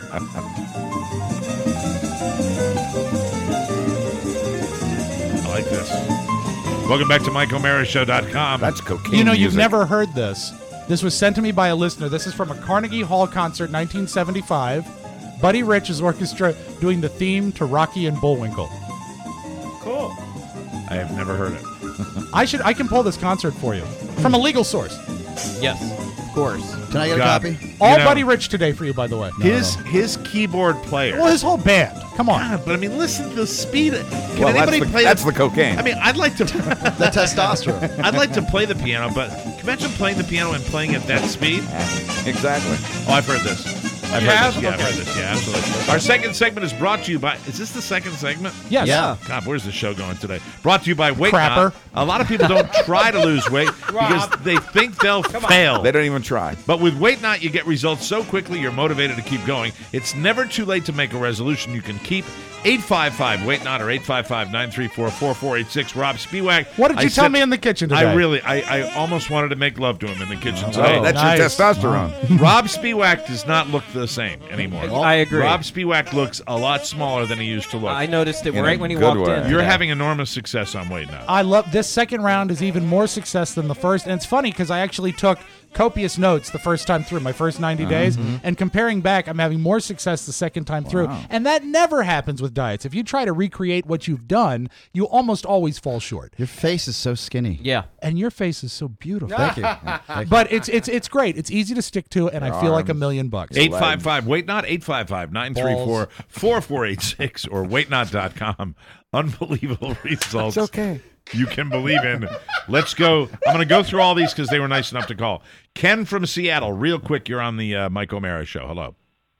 I like this. Welcome back to Mike O'Mara Show dot com. That's cocaine. You know, you've music. never heard this. This was sent to me by a listener. This is from a Carnegie Hall concert, nineteen seventy-five. Buddy Rich's orchestra doing the theme to Rocky and Bullwinkle. Cool. I have never heard it. I should. I can pull this concert for you from a legal source. Yes, of course. Can I get God. a copy? All know- Buddy Rich today for you, by the way. His his keyboard player. Well, his whole band. Come on. God, but I mean, listen to the speed. Can Well, that's anybody the, play that's the, the cocaine. I mean, I'd like to. The testosterone. I'd like to play the piano, but can you imagine playing the piano and playing at that speed? exactly. Oh, I've heard this. I've You heard have? this. Yeah, I've Okay. heard this. Yeah, absolutely. Our second segment is brought to you by. Is this the second segment? Yes. Yeah. God, where's the show going today? Brought to you by Weight Crapper. Not. A lot of people don't try to lose weight because they think they'll fail. They don't even try. But with Weight Not, you get results so quickly you're motivated to keep going. It's never too late to make a resolution you can keep. eight five five Weight Not or eight five five, nine three four, four four eight six. Rob Spiewak. What did I you tell said- me in the kitchen today? I really, I, I almost wanted to make love to him in the kitchen Oh, today. that's nice. your testosterone. Rob Spiewak does not look the same anymore. I agree. Rob Spiewak looks a lot smaller than he used to look. I noticed it In right a when he good walked way. in. You're today. having enormous success on Weight Not. I love this second round is even more success than the first, and it's funny because I actually took copious notes the first time through my first ninety days, and comparing back, I'm having more success the second time through, and that never happens with diets. If you try to recreate what you've done, you almost always fall short. Your face is so skinny. Yeah. And your face is so beautiful. Thank you. Thank you. But it's it's it's great. It's easy to stick to, and I feel like a million bucks. eight five five Weight Not, eight five five, nine three four, four four eight six, or weight not dot com. Unbelievable results. It's okay. You can believe in. Let's go. I'm going to go through all these because they were nice enough to call. Ken from Seattle, real quick, you're on the uh, Mike O'Mara Show. Hello.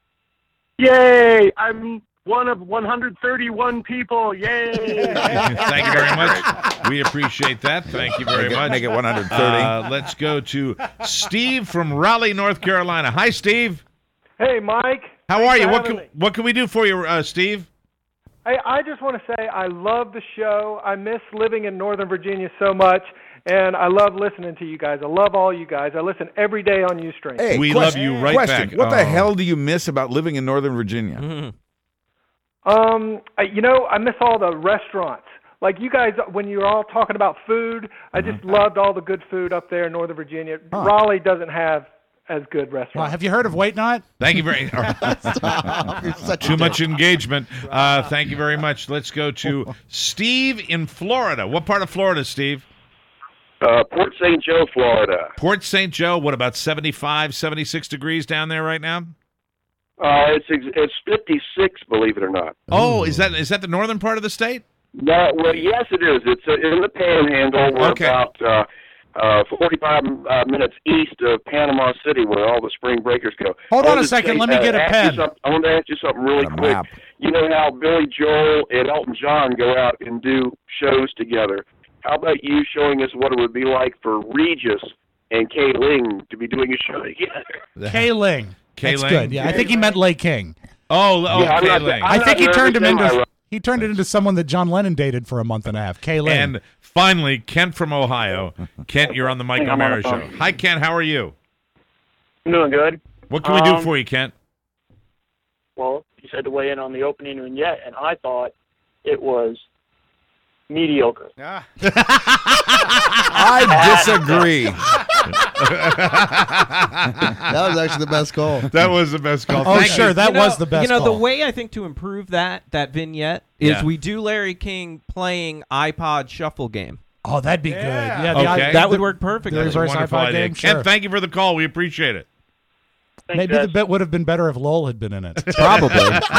Yay! I'm one of one hundred thirty-one people. Yay! Thank you very much. We appreciate that. Thank you very Make it- much. make it one hundred thirty. Uh, let's go to Steve from Raleigh, North Carolina. Hi, Steve. Hey, Mike. How are Thanks you? for What having can, me. what can we do for you, uh, Steve? Hey, I just want to say I love the show. I miss living in Northern Virginia so much, and I love listening to you guys. I love all you guys. I listen every day on Ustream. Hey, We question, love you right question. back. What the Oh. hell do you miss about living in Northern Virginia? Mm-hmm. Um, I, you know, I miss all the restaurants. Like you guys, when you were all talking about food, I just loved all the good food up there in Northern Virginia. Raleigh doesn't have as good Well, restaurants. have you heard of Weight Not? Thank you very much. Too much engagement. Uh, thank you very much. Let's go to Steve in Florida. What part of Florida, Steve? Uh, Port Saint Joe, Florida. Port Saint Joe. What, about seventy-five, seventy-six degrees down there right now? Uh, it's ex- it's fifty-six, believe it or not. Oh, is that is that the northern part of the state? No, well, yes, it is. It's uh, in the Panhandle. We're Okay. about uh, uh, forty-five uh, minutes east of Panama City, where all the spring breakers go. Hold I on wanted a to second. say- Let me uh, get a ask you pen. some- I want to ask you something really Got a quick. map. You know how Billy Joel and Elton John go out and do shows together? How about you showing us what it would be like for Regis and Kay Ling to be doing a show together? Kay Ling. Kay That's Ling? good. Yeah, I think he meant Lay King. Oh, oh, Yeah, I'm Kay not- Ling. I'm I not think he turned him nervous, am I into right? he turned it into someone that John Lennon dated for a month and a half. Kay Ling. And finally, Kent from Ohio. Kent, you're on the Mike Hey, I'm on O'Mara the Show. phone. Hi, Kent. How are you? I'm doing good. What can we do Um, for you, Kent? Well, you said to weigh in on the opening vignette, and I thought it was mediocre. I disagree. That was actually the best call. That was the best call. Oh, Thank sure, you. that You know- was the best You know, call. the way I think to improve that that vignette is Yeah. we do Larry King playing iPod Shuffle game. Oh, that'd be good. Yeah, the, Okay. That the- would work perfectly. the That's a reverse wonderful high-five idea. game. Ken, Sure. thank you for the call. We appreciate it. Thanks, Maybe guys. the bit would have been better if Lowell had been in it. Probably.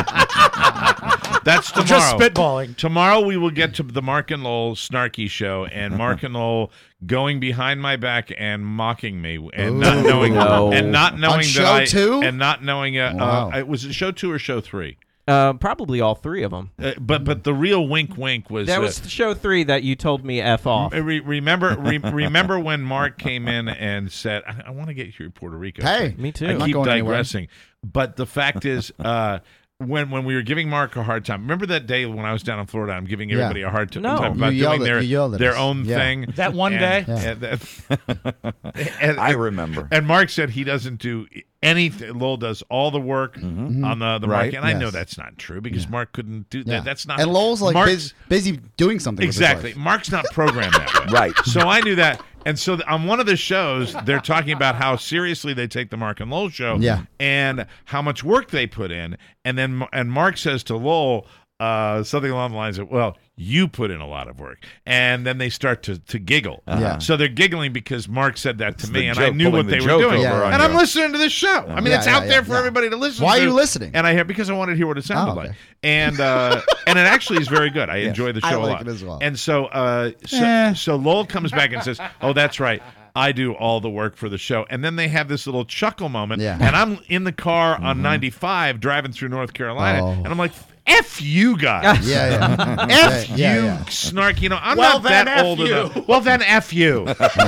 That's tomorrow. Just spitballing. Tomorrow we will get to the Mark and Lowell snarky show, and Mark and Lowell going behind my back and mocking me, and not Ooh. knowing, No. and not knowing On that show I, two? and not knowing. Uh, Wow. uh, was it show two or show three? Uh, probably all three of them. Uh, but but the real wink wink was That uh, was show three that you told me F off. Re- remember, re- remember when Mark came in and said, "I, I want to get you to Puerto Rico." Hey, Me too. I I'm not keep going anywhere. digressing, but the fact is, uh, when when we were giving Mark a hard time, remember that day when I was down in Florida? I'm giving Yeah. everybody a hard t- No. time about You yelled doing at- their you yelled at their us. own Yeah. thing. That one And- day? Yeah. and that- and- I remember. And Mark said he doesn't do anything. Lowell does all the work Mm-hmm. on the the Right. market, and I know Yes. that's not true because Mark couldn't do Yeah. that. That's not. And Lowell's like Mark's- bus- busy doing something. with his Exactly. life. Mark's not programmed that way. Right. So I knew that. And so th- on one of the shows, they're talking about how seriously they take the Mark and Lowell show Yeah. and how much work they put in. And then and Mark says to Lowell uh, something along the lines of, well, you put in a lot of work. And then they start to, to giggle. Yeah. So they're giggling because Mark said that to It's me, the and I joke, knew pulling what the they were joke doing. over And on I'm you. listening to this show. I mean, Yeah, it's yeah, out there yeah, for yeah. everybody to listen Why to. are you listening? And I hear because I wanted to hear what it sounded Oh, okay. like. And uh, and it actually is very good. I enjoy the I show like a lot. it as well. And so uh, so, Eh. so Lowell comes back and says, "Oh, that's right. I do all the work for the show." And then they have this little chuckle moment. Yeah. And I'm in the car on ninety-five driving through North Carolina, Oh. and I'm like, F you guys. Yeah, yeah. F Yeah, yeah, you, yeah. snark. You know, I'm Well, not then that F old you. enough. Well, then F you.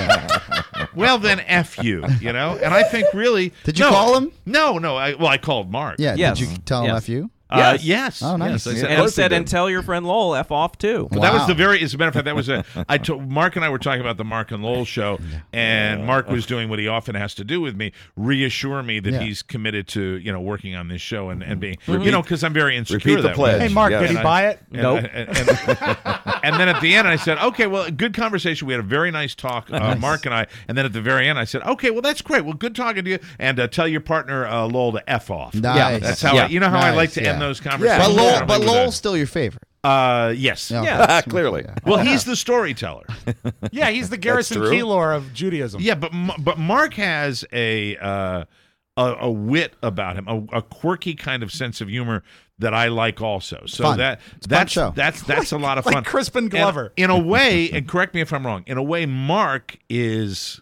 Well, then F you, you know? And I think really. Did you no, call him? No, no. I, well, I called Mark. Yeah. Yes. Did you tell him Yes. F you? Uh, Yes. yes. Oh, nice. Yes, I Yeah. said, And he course he said, did. and tell your friend Lowell F off too. But that was Wow. the very. As a matter of fact, that was a. I told Mark and I were talking about the Mark and Lowell show, and Mark was doing what he often has to do with me, reassure me that Yeah. he's committed to you know working on this show and, and being you know because I'm very insecure. Repeat the that way. pledge. Hey, Mark, Yeah. did he And I- buy it? And, Nope. And, and- and then at the end, I said, "Okay, well, good conversation. We had a very nice talk, uh, Mark and I." And then at the very end, I said, "Okay, well, that's great. Well, good talking to you. And uh, tell your partner uh, Lowell to f off." Nice. That's how Yeah. I, you know how I Nice, like to yeah. end those conversations. But I Lowell, don't but think with Lowell's still your favorite. that. Uh, yes. Yeah. Yeah. Clearly. Well, he's the storyteller. Yeah, he's the Garrison true. Keillor of Judaism. Yeah, but M- but Mark has a uh, a, a wit about him, a, a quirky kind of sense of humor that I like also. So Fun. that It's a fun that's show. that's that's a lot of Like fun. Crispin And Glover. in a way, and correct me if I'm wrong. In a way, Mark is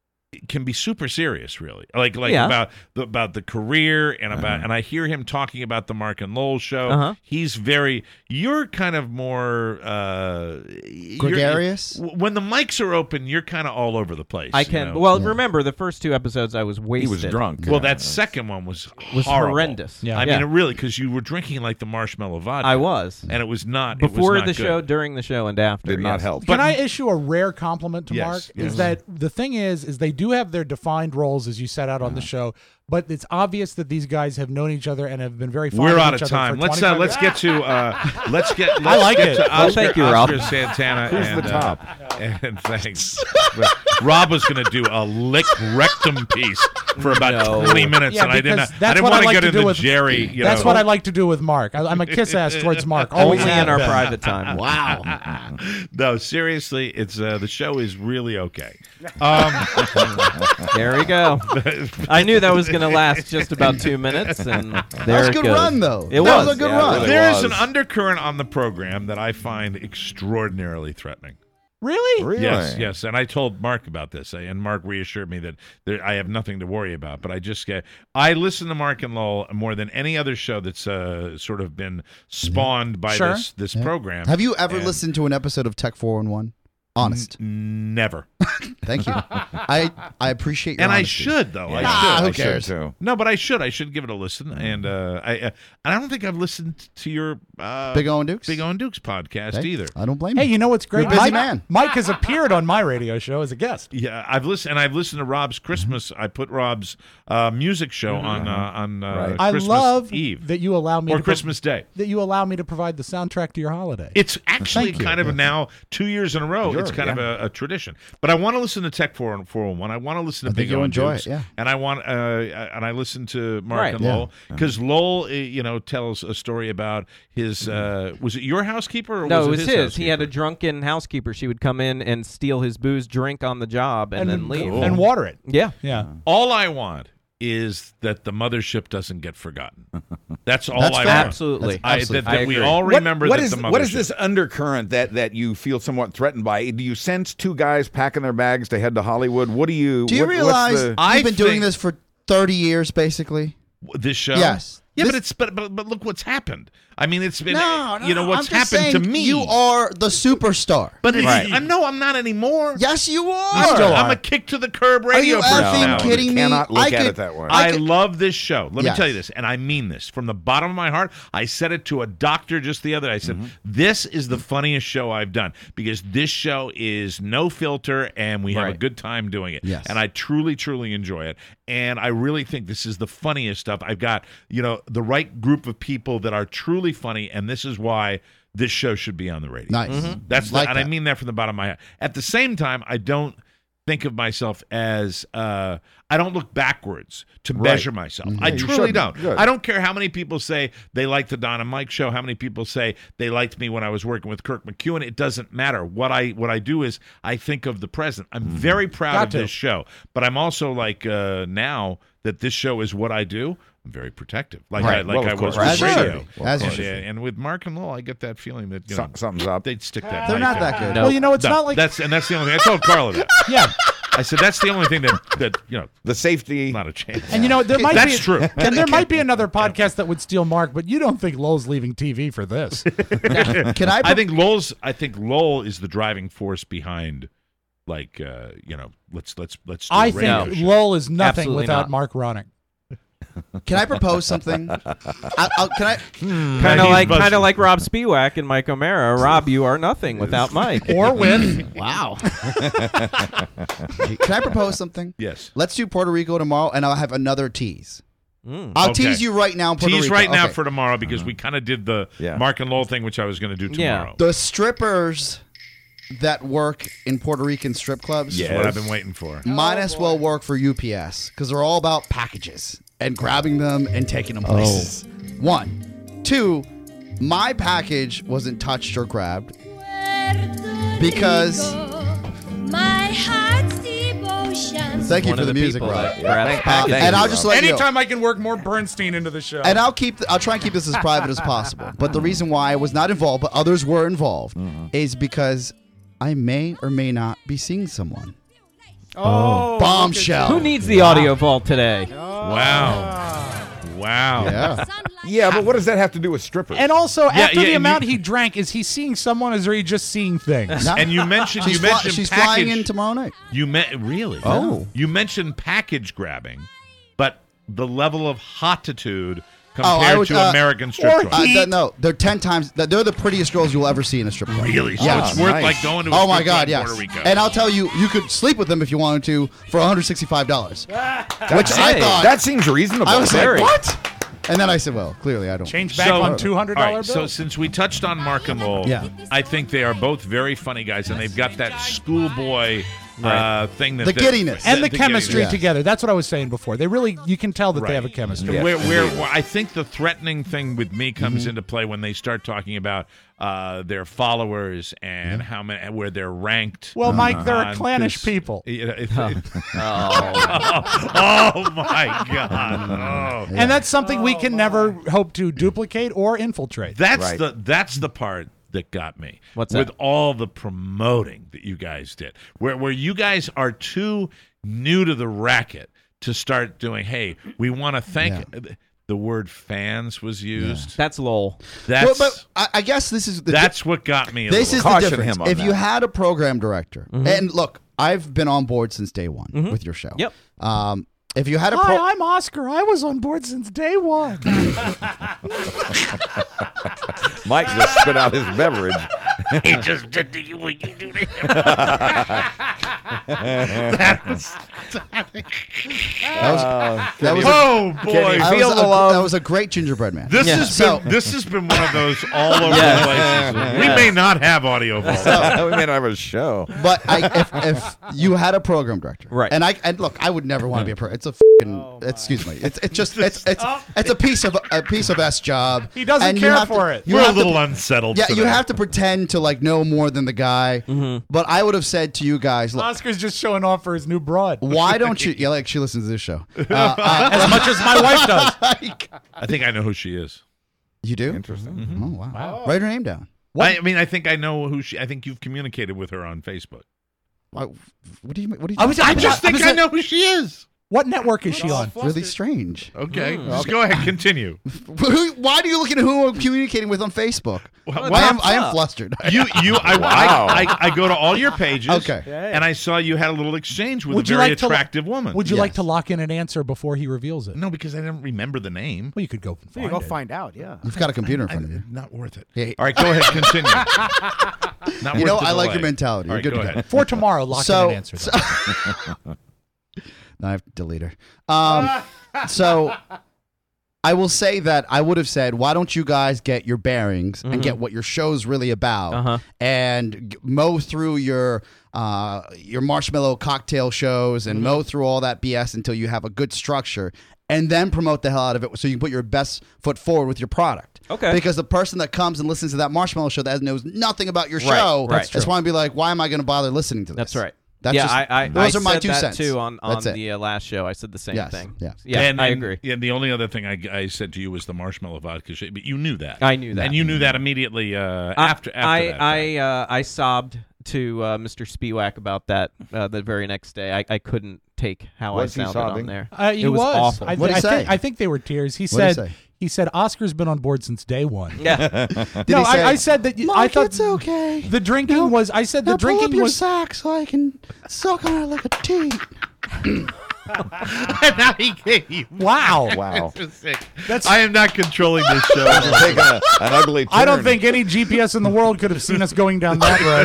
can be super serious, really. Like like Yeah. about the, about the career and about and I hear him talking about the Mark and Lowell show. Uh-huh. He's very. You're kind of more uh, you're- Gregarious? w- when the mics are open, you're kind of all over the place. I you can. know? Well, remember the first two episodes I was He wasted. was drunk. Well, that second one was was horrible. horrendous. Yeah. I Yeah. mean, it really, because you were drinking like the marshmallow vodka. I was. and it was not it was Before not the good. show, during the show, and after. Did not yes. help. Can I issue a rare compliment to Yes, Mark? yes. Is that the thing is, is they do have their defined roles as you set out on the show, but it's obvious that these guys have known each other and have been very fond We're of out each of other time. for Let's uh, twenty-five let's get to uh, let's get. Let's I like get it. To Well, Oscar, thank you, Rob. Oscar Santana. Who's and, the uh, top? and thanks. But Rob was going to do a lick rectum piece for about No. twenty minutes, Yeah, and I didn't. because I that's didn't what want I like get to do into with Jerry. You That's know. what I like to do with Mark. I, I'm a kiss ass towards Mark. Always Only have in our been. private time. Wow. No, seriously, it's uh, the show is really okay. Um, There we go. I knew that was going to last just about two minutes, and there That was a it good goes. run, though. It That was, was a good yeah, it run. really there is was. an undercurrent on the program that I find extraordinarily threatening. Really? Really? Yes, yes, and I told Mark about this, and Mark reassured me that there, I have nothing to worry about. But I just get, I listen to Mark and Lowell more than any other show that's uh, sort of been spawned by Sure. this this Yeah. program. Have you ever And- listened to an episode of Tech four one one? Honest. N- never. Thank you. I I appreciate your And I honesty. should though. I Ah, should. who I should. cares? too. No, but I should. I should give it a listen. And uh, I uh, and I don't think I've listened to your uh, Big Owen Dukes? Big Owen Dukes podcast Hey, either. I don't blame Hey, you. you know what's great? You're a busy Mike, man. Mike has appeared on my radio show as a guest. Yeah, I've listened, and I've listened to Rob's Christmas. I put Rob's uh, music show on uh, on uh, Right. I Christmas love Eve that you allow me or to Christmas Day. that you allow me to provide the soundtrack to your holiday. It's actually Thank you. kind of a now two years in a row. Sure, it's kind yeah. of a, a tradition. But But I want to listen to Tech four oh one. I want to listen to I Big think you'll O enjoy Dukes, it, yeah. And I want uh, and I listen to Mark Right. and Yeah. Lowell because Lowell, uh, you know, tells a story about his. Uh, was it your housekeeper? Or No, was it was his. his. housekeeper? He had a drunken housekeeper. She would come in and steal his booze, drink on the job, and, And then leave. and water it. Yeah. Yeah. All I want is that the mothership doesn't get forgotten. That's all That's I fair. want. Absolutely. I, Absolutely. that that I we agree. all What- remember what that is the mothership. what is this undercurrent that that you feel somewhat threatened by? Do you sense two guys packing their bags to head to Hollywood? What do you? Do you what- what's realize the- you've I been doing think- this for thirty years, basically? This show? Yes. Yeah, This- but it's but, but but look what's happened. I mean, it's been No, no, you know what's I'm just happened to saying me. You are the superstar. but it's, Right. I know I'm not anymore. Yes, you are. I'm, still I'm are. a kick to the curb Are you radio effing personality. kidding You me? cannot look I at could- it that way. I, I could- love this show. Let Yes. me tell you this, and I mean this from the bottom of my heart. I said it to a doctor just the other day. I said, this is the funniest show I've done because this show is no filter and we have a Right. good time doing it. Yes. And I truly, truly enjoy it. And I really think this is the funniest stuff. I've got, you know, the right group of people that are truly funny, and this is why this show should be on the radio. Nice. That's Like the, and I that. mean that from the bottom of my heart. At the same time, I don't think of myself as uh, I don't look backwards to Right. measure myself. I Yeah, you truly shouldn't. don't. Good. I don't care how many people say they like the Don and Mike show, how many people say they liked me when I was working with Kirk McEwen. It doesn't matter. What I what I do is I think of the present. I'm very proud Got of to. this show, but I'm also like uh, now that this show is what I do. I'm very protective, like Right. I like Well, I of was course. with As you radio. should. As you and, should. and with Mark and Lowell, I get that feeling that you Some- know, something's up. they'd stick that. They're knife not in. that good. No. Well, you know, it's No, not like that's and that's the only thing. I told Carla that. yeah. I said that's the only thing that that you know, The safety. not a chance. And you know, there might That's be true. and there might be another podcast that would steal Mark, but you don't think Lowell's leaving T V for this? Can I? I think Lowell's. I think Lowell is the driving force behind, like uh, you know, let's let's let's. Do a I radio think show. Lowell is nothing Absolutely without not. Mark Ronning. Can I propose something? I, I'll, can I? Kind he's of like busted. kind of like Rob Spiewak and Mike O'Mara. Rob, you are nothing without Mike. Or with Wow. Can I propose something? Yes. Let's do Puerto Rico tomorrow, and I'll have another tease. Mm. I'll Okay. tease you right now. Puerto Tease Rico. right now Okay. for tomorrow because we kind of did the Yeah. Mark and Lowell thing, which I was going to do Yeah. tomorrow. the strippers that work in Puerto Rican strip clubs. That's what I've been waiting for. Might as well work for U P S because they're all about packages and grabbing them and taking them places. One. Two, my package wasn't touched or grabbed because. My heart's devotion. Thank you One for of the, the music, people Rob. that grabs Uh, packages. and I'll just let you know. anytime I can work more Bernstein into the show. And I'll keep. I'll try and keep this as private as possible. But the reason why I was not involved, but others were involved, is because I may or may not be seeing someone. oh, Bombshell. Who needs the audio vault today? Wow. Wow. Yeah. Yeah, but what does that have to do with strippers? And also, Yeah, after yeah, the and amount you- he drank, is he seeing someone, or is he just seeing things? No. And you mentioned She's you fly- mentioned she's package, flying in tomorrow night. You met really? Oh. You mentioned package grabbing, but the level of hotitude Oh, compared I would, to uh, American strip or clubs. Uh, th- no, they're ten times. They're the prettiest girls you'll ever see in a strip club. Really? So Yeah. it's worth nice. like going to a Oh my strip God, club in yes. Puerto Rico. And I'll tell you, you could sleep with them if you wanted to for one hundred sixty-five dollars. Which I Hey, thought. that seems reasonable. I was Very. like, what? And then I said, well, clearly I don't. Change back So- on two hundred All dollar right, bills. so since we touched on Mark and Lowell, Yeah. I think they are both very funny guys, and they've got that schoolboy uh, thing that The that- giddiness. and the, the chemistry giddiness. together. That's what I was saying before. They really, you can tell that they have a chemistry. Where, where, where I think the threatening thing with me comes into play when they start talking about uh, their followers and how many, where they're ranked. Well, Mike, they're on- clannish 'cause- people. You know, it- it- oh my God! Oh. And that's something we can never hope to duplicate or infiltrate. That's Right. the that's the part that got me. What's with that? all the promoting that you guys did, where where you guys are too new to the racket to start doing. Hey, we want to thank. The word fans was used. That's Lowell. That's Well, but I, I guess this is the that's what got me. A This little. is the Caution difference. him on If you that. had a program director, and look, I've been on board since day one with your show. Yep. Um, if you had a Hi, pro, I'm Oscar. I was on board since day one. Mike just spit out his beverage. he just did to you what you do to him. that was. That was, Uh, that was oh a, boy! that feel was the a, love? that was a great gingerbread man. This Yeah. has so, been this has been one of those all over Yes. the places. We Yes. may not have audio vault. we may not have a show. But I, if, if you had a program director, Right. And I and look, I would never want to be a pro. It's a fucking. excuse me. It's it's just it's it's it's a piece of a piece of S job. He doesn't and you care have for to- it. you We're a have to- little unsettled. Yeah, you today. have to pretend to like know more than the guy. Mm-hmm. But I would have said to you guys, look, Oscar's just showing off for his new broad. why don't you? Yeah, like she listens to this show uh, uh, As much as my wife does. I think I know who she is. You do? Interesting. Oh wow. wow! Write her name down. I, I mean, I think I know who she. I think you've communicated with her on Facebook. What, what do you? What do you? I was- I I just I think was I a- know who she is. What network is she on? Really strange. Okay, Mm. just Okay. go ahead. Continue. Who- Why do you look at who I'm communicating with on Facebook? Well, I am. what's I am up? flustered. You, you, I, Wow. I, I, I go to all your pages, Okay. and I saw you had a little exchange with Would a you very like to- attractive woman. Would you Yes. like to lock in an answer before he reveals it? No, because I didn't remember the name. Well, you could go There find you go it. find out. Yeah. You've got a computer in front of you. Not worth it. Yeah. All right, go ahead. Continue. Not You worth know, the I like delay. your mentality. All You're right, good go to go. ahead. For tomorrow, lock So- in an answer. so- though. No, I have to delete her. Um, so I will say that I would have said, why don't you guys get your bearings and get what your show's really about, Uh-huh. and g- mow through your uh, your marshmallow cocktail shows and mow through all that B S until you have a good structure, and then promote the hell out of it so you can put your best foot forward with your product. Okay. Because the person that comes and listens to that marshmallow show that knows nothing about your Right, show right. is going to be like, why am I going to bother listening to this? That's right. That's yeah, just, I, I, those I are my said two that cents. too on, on That's it. the uh, last show. I said the same Yes, thing. yes. Yeah, and, I and- agree. Yeah, the only other thing I, I said to you was the marshmallow vodka shake, but you knew that. I knew that. and you knew that immediately uh, I- after. After I that. I uh, I sobbed to uh, Mister Spiewak about that uh, the very next day. I, I couldn't take how Was he I sounded sobbing? on there. Uh, he it was, awful. I, What'd he I say? Think, I think they were tears. He What'd he said. say? He said Oscar's been on board since day one. yeah. Did no, he say, I, I said that. You, Mark, I thought it's okay. the drinking Now- was. I said the now pull drinking up your was. sack so I can suck on it like a tea. and now he gave you. Wow. Wow. That's. I am not controlling this show. Taking a, an ugly turn. I don't think any G P S in the world could have seen us going down that road.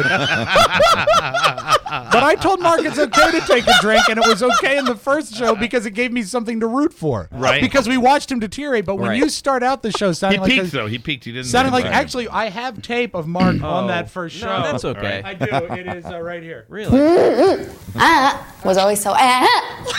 But I told Mark it's okay to take a drink, and it was okay in the first show because it gave me something to root for. Right. Because we watched him deteriorate. But when Right. you start out the show He sounding like peaked a, though. He peaked. He didn't. sounding like Right. actually, I have tape of Mark on Oh. that first show. No, that's okay. I do. It is uh, right here. Really? Ah, was always so ah,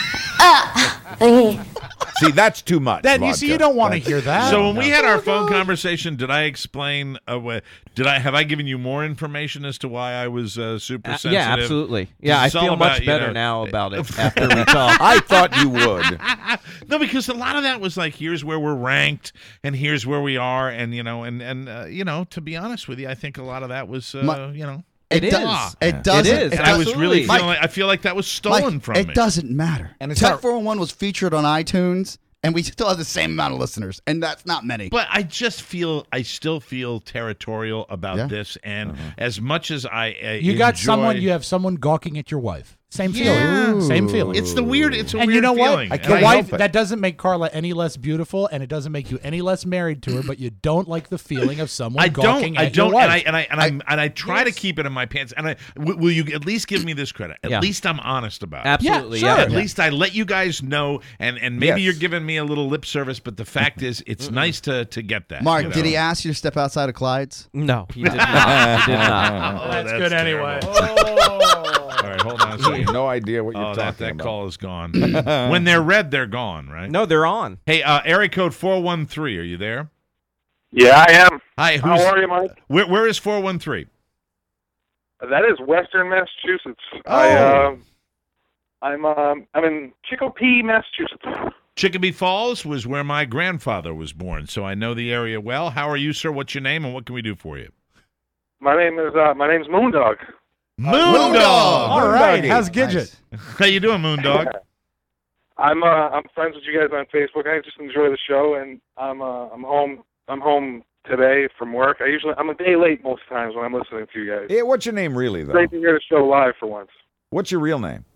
ah. See, that's too much. Then you vodka. see, you don't want to That's- hear that. So when we had our phone conversation, did I explain? Uh, wh- did I have I given you more information as to why I was uh, super Uh, sensitive? yeah, absolutely. Yeah, I It's all feel about, much you better know- now about it after we talked. I thought you would. No, because a lot of that was like, here's where we're ranked, and here's where we are, and you know, and and uh, you know, to be honest with you, I think a lot lot of that was, uh, My- you know. It, It does. is. It doesn't. It is. It And I was does- really Mike, feeling like, I feel like that was stolen Mike, from it me. doesn't matter. And it's Tech not- four oh one was featured on iTunes, and we still have the same amount of listeners, and that's not many. But I just feel, I still feel territorial about Yeah. this, and as much as I, uh, You got enjoy- someone. You have someone gawking at your wife. Same Yeah. feeling. Same feeling. It's the weird. It's a and weird you know feeling. what? And The I wife hope it- that doesn't make Carla any less beautiful, and it doesn't make you any less married to her. But you don't like the feeling of someone I gawking don't. I at your don't. wife. And I and I and I, and I try to keep it in my pants. And I w- will you at least give me this credit? At Yeah. least I'm honest about it. Absolutely. Yeah, Yeah, sure. At least I let you guys know, and, and maybe Yes. you're giving me a little lip service, but the fact is, it's nice to to get that. Mark, you did know? he ask you to step outside of Clyde's? No, he did not. He did not. Oh, that's, good anyway. All right, hold on a I second. have no idea what you're Oh, talking that, that about. call is gone. When they're red, they're gone, right? No, they're on. Hey, uh, area code four one three, are you there? Yeah, I am. Hi, How who's, are you, Mike? Where, where is four one three? That is Western Massachusetts. Oh. I, uh, I'm um, I'm in Chicopee, Massachusetts. Chicopee Falls was where my grandfather was born, so I know the area well. How are you, sir? What's your name, and what can we do for you? My name is uh, my name's Moondog. Moondog! All right. Moondoggy. How's Gidget? How you doing, Moondog? I'm uh, I'm friends with you guys on Facebook. I just enjoy the show, and I'm uh, I'm home. I'm home today from work. I usually I'm a day late most times when I'm listening to you guys. Yeah, what's your name really, though? Great to hear the show live for once. What's your real name?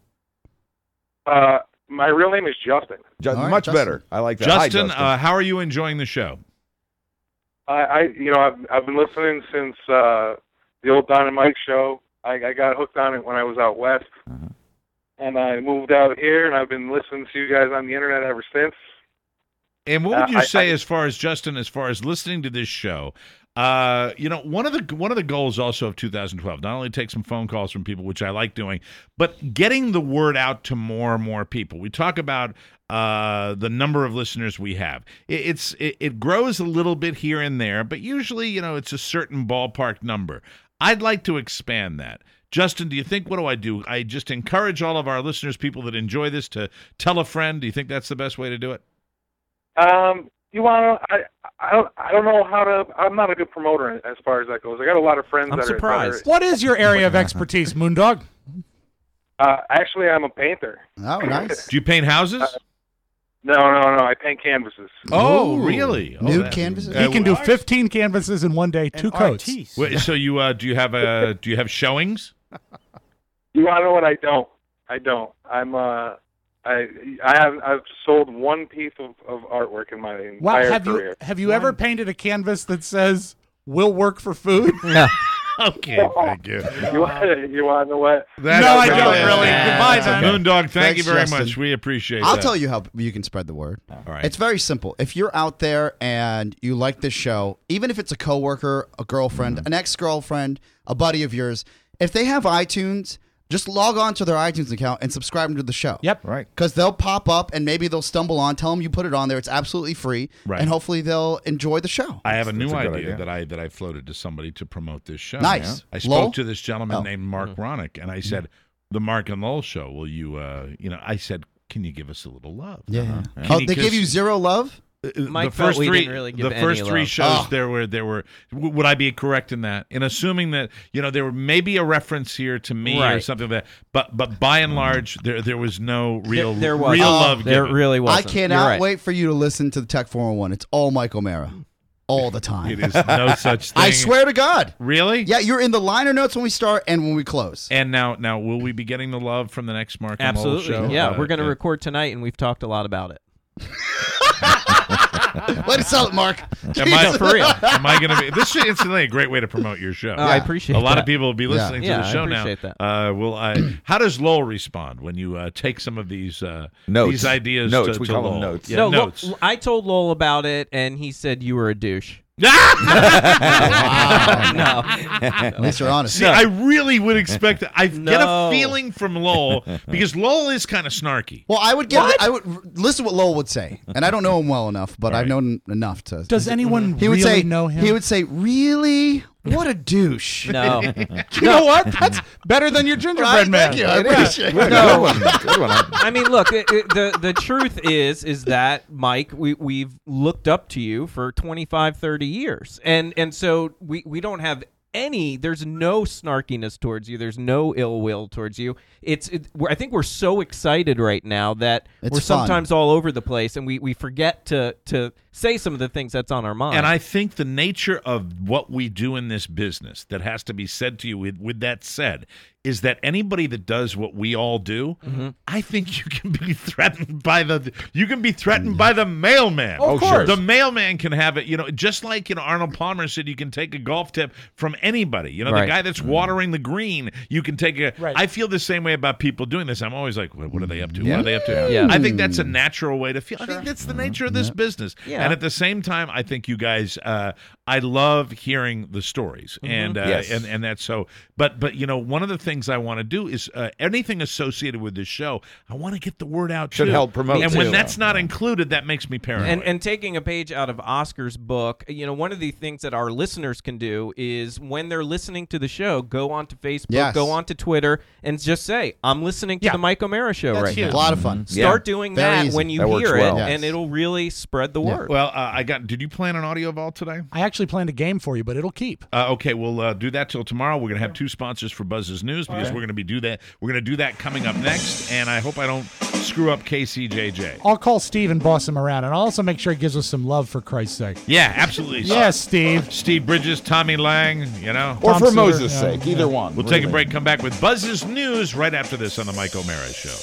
Uh, my real name is Justin. Ju- All right, much Justin. better. I like that. Hi, Justin, Justin. uh, how are you enjoying the show? I, I you know I've I've been listening since uh, the old Don and Mike show. I, I got hooked on it when I was out west, uh-huh. and I moved out here, and I've been listening to you guys on the internet ever since. And what would you uh, say I, as far as Justin, as far as listening to this show? Uh, you know, one of the one of the goals also of two thousand twelve, not only take some phone calls from people, which I like doing, but getting the word out to more and more people. We talk about uh, the number of listeners we have. It, it's it, it grows a little bit here and there, but usually, you know, it's a certain ballpark number. I'd like to expand that. Justin, do you think, what do I do? I just encourage all of our listeners, people that enjoy this, to tell a friend. Do you think that's the best way to do it? Um, you want to? I I don't I don't know how to. I'm not a good promoter as far as that goes. I got a lot of friends. I'm that surprised. Are, that are, What is your area of expertise, Moondog? Uh, actually, I'm a painter. Oh, nice. Do you paint houses? Uh, no, no, no. I paint canvases. Oh, Ooh. really? Oh, Nude that- canvases? He can do fifteen canvases in one day, two And coats. artiste. Wait, so you uh, do you have a do you have showings? You want to know what I don't? I don't. I'm uh. I I have I've sold one piece of, of artwork in my Wow, entire have career. you have you ever painted a canvas that says "Will work for food"? No. Okay, thank you. You want you want to know what? That's No, I pretty don't good. really. Goodbye, Uh, then. Moondog, thank Thanks, you very Justin. much. We appreciate I'll that. tell you how you can spread the word. All right. It's very simple. If you're out there and you like this show, even if it's a coworker, a girlfriend, Mm-hmm. an ex-girlfriend, a buddy of yours, if they have iTunes, just log on to their iTunes account and subscribe them to the show. Yep. Right. Because they'll pop up and maybe they'll stumble on. Tell them you put it on there. It's absolutely free. Right. And hopefully they'll enjoy the show. I have a new That's a good idea, idea. that I that I floated to somebody to promote this show. Nice. I spoke Lowell? to this gentleman Oh. named Mark Ronick, and I said, "The Mark and Lowell show. Will you? Uh, you know?" I said, "Can you give us a little love?" Yeah. Can Oh, you- they give 'cause- you zero love? Mike the felt first we three, didn't really give the any first three love. shows, Oh. there were, there were. w- Would I be correct in that? In assuming that, you know, there were maybe a reference here to me or Right. something like that, but but by and large, there there was no real there was real Oh, love There given. really I wasn't. You're cannot right. wait for you to listen to the Tech four oh one. It's all Mike O'Mara. All the time. It is no such thing. I swear to God. Really? Yeah, you're in the liner notes when we start and when we close. And now, now, will we be getting the love from the next Mark and Lowell Absolutely. show? Yeah, Uh, we're going to uh, record tonight, and we've talked a lot about it. Way to sell it, Mark. Am I, For real. am I going to be? This is instantly a great way to promote your show. Oh, I appreciate A lot that. of people will be listening Yeah, to the I show now. appreciate that. Uh, will I? How does Lowell respond when you uh, take some of these uh, Notes. these ideas? Notes. To, We to call them Lowell? notes. Yeah, no, Lo- notes. I told Lowell about it, and he said you were a douche. Wow. No. At least you're honest. See, I really would expect that. I get No. a feeling from Lowell because Lowell is kind of snarky. Well, I would get. I would listen to what Lowell would say, and I don't know him well enough, but I've known enough to. Does anyone He would really say. know him? He would say, "Really? What a douche." No. You know what? That's better than your gingerbread Right, man. thank you. I appreciate it. Good No. one. Good one. I- I mean, look, it, it, the the truth is is that Mike, we we've looked up to you for twenty-five, thirty years. And and so we we don't have any there's no snarkiness towards you. There's no ill will towards you. It's it, we're, I think we're so excited right now that It's we're fun. sometimes all over the place and we we forget to to say some of the things that's on our mind. And I think the nature of what we do in this business that has to be said to you with, with that said is that anybody that does what we all do, Mm-hmm. I think you can be threatened by the you can be threatened by the mailman. Of course. The mailman can have it, you know, just like you know Arnold Palmer said you can take a golf tip from anybody. You know, Right. the guy that's watering the green, you can take a Right. I feel the same way about people doing this. I'm always like, what, what are they up to? Yeah. What are they up to? Yeah. I think that's a natural way to feel. I think that's the nature of this business. Yeah. And at the same time, I think you guys, uh, I love hearing the stories, and uh, Yes. and and that's so. But but you know, one of the things I want to do is uh, anything associated with this show, I want to get the word out. Should too. help promote, And when too. that's not included, that makes me paranoid. And and taking a page out of Oscar's book, you know, one of the things that our listeners can do is when they're listening to the show, go onto Facebook, Yes. go onto Twitter, and just say, "I'm listening to Yeah. the Mike O'Mara show That's right huge. A now." lot of fun. Start Yeah. doing Very that easy. when you That works hear well. it, Yes. and it'll really spread the word. well, uh, I got. Did you plan an audio vault today? I actually planned a game for you, but it'll keep. Uh, okay, we'll uh, do that till tomorrow. We're gonna have two sponsors for Buzz's News because we're gonna be do that. We're gonna do that coming up next, and I hope I don't screw up K C J J. I'll call Steve and boss him around, and I'll also make sure he gives us some love, for Christ's sake. Yeah, absolutely. Yes, Steve. Steve Bridges, Tommy Lang, you know. Or Tom for Suter, Moses' yeah, sake, either one. We'll What do take you a think? break, come back with Buzz's News right after this on the Mike O'Mara Show.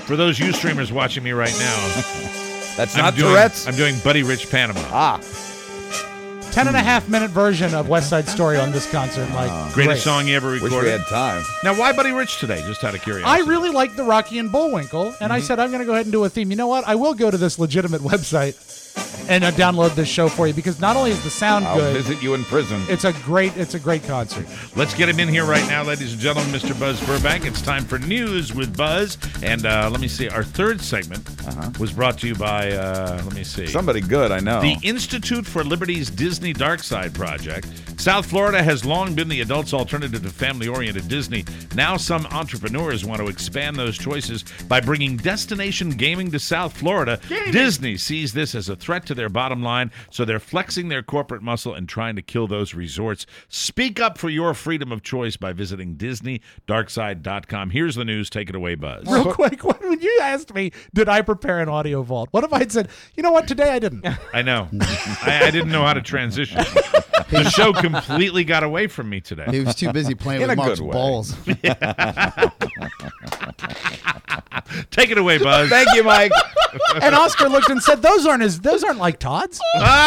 For those you streamers watching me right now, that's I'm not doing, Tourette's. I'm doing Buddy Rich Panama. Ah. Ten and a half minute version of West Side Story on this concert, Mike. Greatest Great. song you ever Wish recorded. we had time. Now, why Buddy Rich today? Just out of curiosity. I really like the Rocky and Bullwinkle, and Mm-hmm. I said I'm going to go ahead and do a theme. You know what? I will go to this legitimate website and uh, download this show for you because not only is the sound I'll good, visit you in prison. it's a great, it's a great concert. Let's get him in here right now, ladies and gentlemen. Mister Buzz Burbank. It's time for News with Buzz. And uh, let me see. Our third segment Uh-huh. was brought to you by, uh, let me see. Somebody good, I know. The Institute for Liberty's Disney Dark Side Project. South Florida has long been the adult's alternative to family-oriented Disney. Now some entrepreneurs want to expand those choices by bringing destination gaming to South Florida. Gaming. Disney sees this as a threat to their bottom line, so they're flexing their corporate muscle and trying to kill those resorts. Speak up for your freedom of choice by visiting Disney Dark Side dot com. Here's the news. Take it away, Buzz. Real quick, when you asked me, did I prepare an audio vault? What if I had said, you know what, today I didn't? I know. I, I didn't know how to transition. The show completely got away from me today. He was too busy playing In with a Mark's good way. balls. Take it away, Buzz. Thank you, Mike. And Oscar looked and said, "Those aren't as those aren't like Todd's."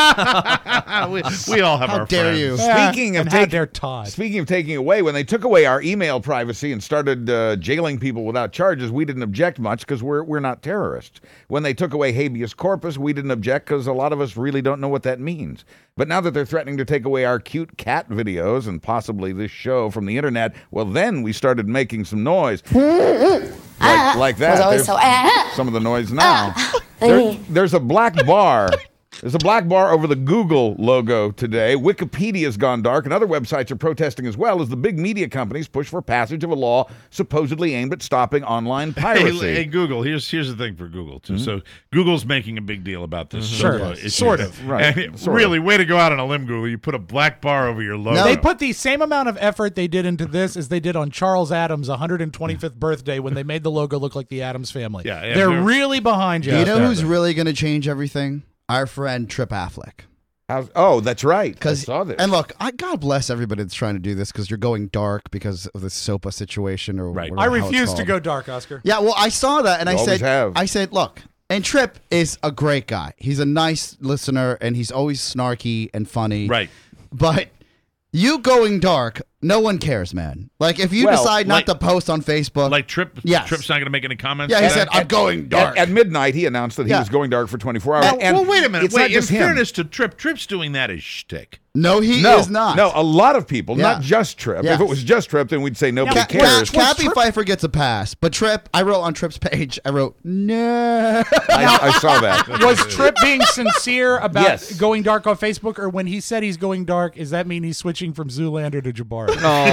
we, we all have How our dare friends. you. Speaking Yeah, of and how taking, dare Todd. speaking of taking away, when they took away our email privacy and started uh, jailing people without charges, we didn't object much because we're we're not terrorists. When they took away habeas corpus, we didn't object because a lot of us really don't know what that means. But now that they're threatening to take away our cute cat videos and possibly this show from the internet, well, then we started making some noise. Like, like that. Was always There's so, ah. some of the noise now. There- there's a black bar. There's a black bar over the Google logo today. Wikipedia's gone dark, and other websites are protesting as well as the big media companies push for passage of a law supposedly aimed at stopping online Hey, piracy. hey, Google. Here's here's the thing for Google too. So Google's making a big deal about this. Sure. uh, issue. Sort of. Right. And it- Sort really, way to go out on a limb, Google. You put a black bar over your logo. They put the same amount of effort they did into this as they did on Charles Adams' one hundred twenty-fifth birthday when they made the logo look like the Adams Family. Yeah, yeah, they're they're- really behind you. You out know there. who's really going to change everything? Our friend Trip Affleck. How's, oh, that's right. I Because saw this. and look, I God bless everybody that's trying to do this because you're going dark because of the SOPA situation or Right. I whatever how it's refuse to called. go dark, Oscar. Yeah, well, I saw that and You I always said, have. I said, look, and Trip is a great guy. He's a nice listener and he's always snarky and funny. Right. But you going dark, no one cares, man. Like if you Well, decide not like- to post on Facebook, Like Trip. Yes. Trip's not going to make any comments. yeah, to he that? said I'm going dark. At, at midnight, he announced that he Yeah. was going dark for twenty-four hours. Well, and well, wait a minute. It's Wait, not just in him. fairness to Trip, Trip's doing that as shtick. no, he no, is not. No, a lot of people, Yeah. not just Trip. Yes. If it was just Trip, then we'd say nobody Ca- cares. Ca- Cappy Pfeiffer gets a pass, but Trip, I wrote on Trip's page, I wrote, no. I, I saw that. Was Trip being sincere about Yes. going dark on Facebook, or when he said he's going dark, does that mean he's switching from Zoolander to Jabari?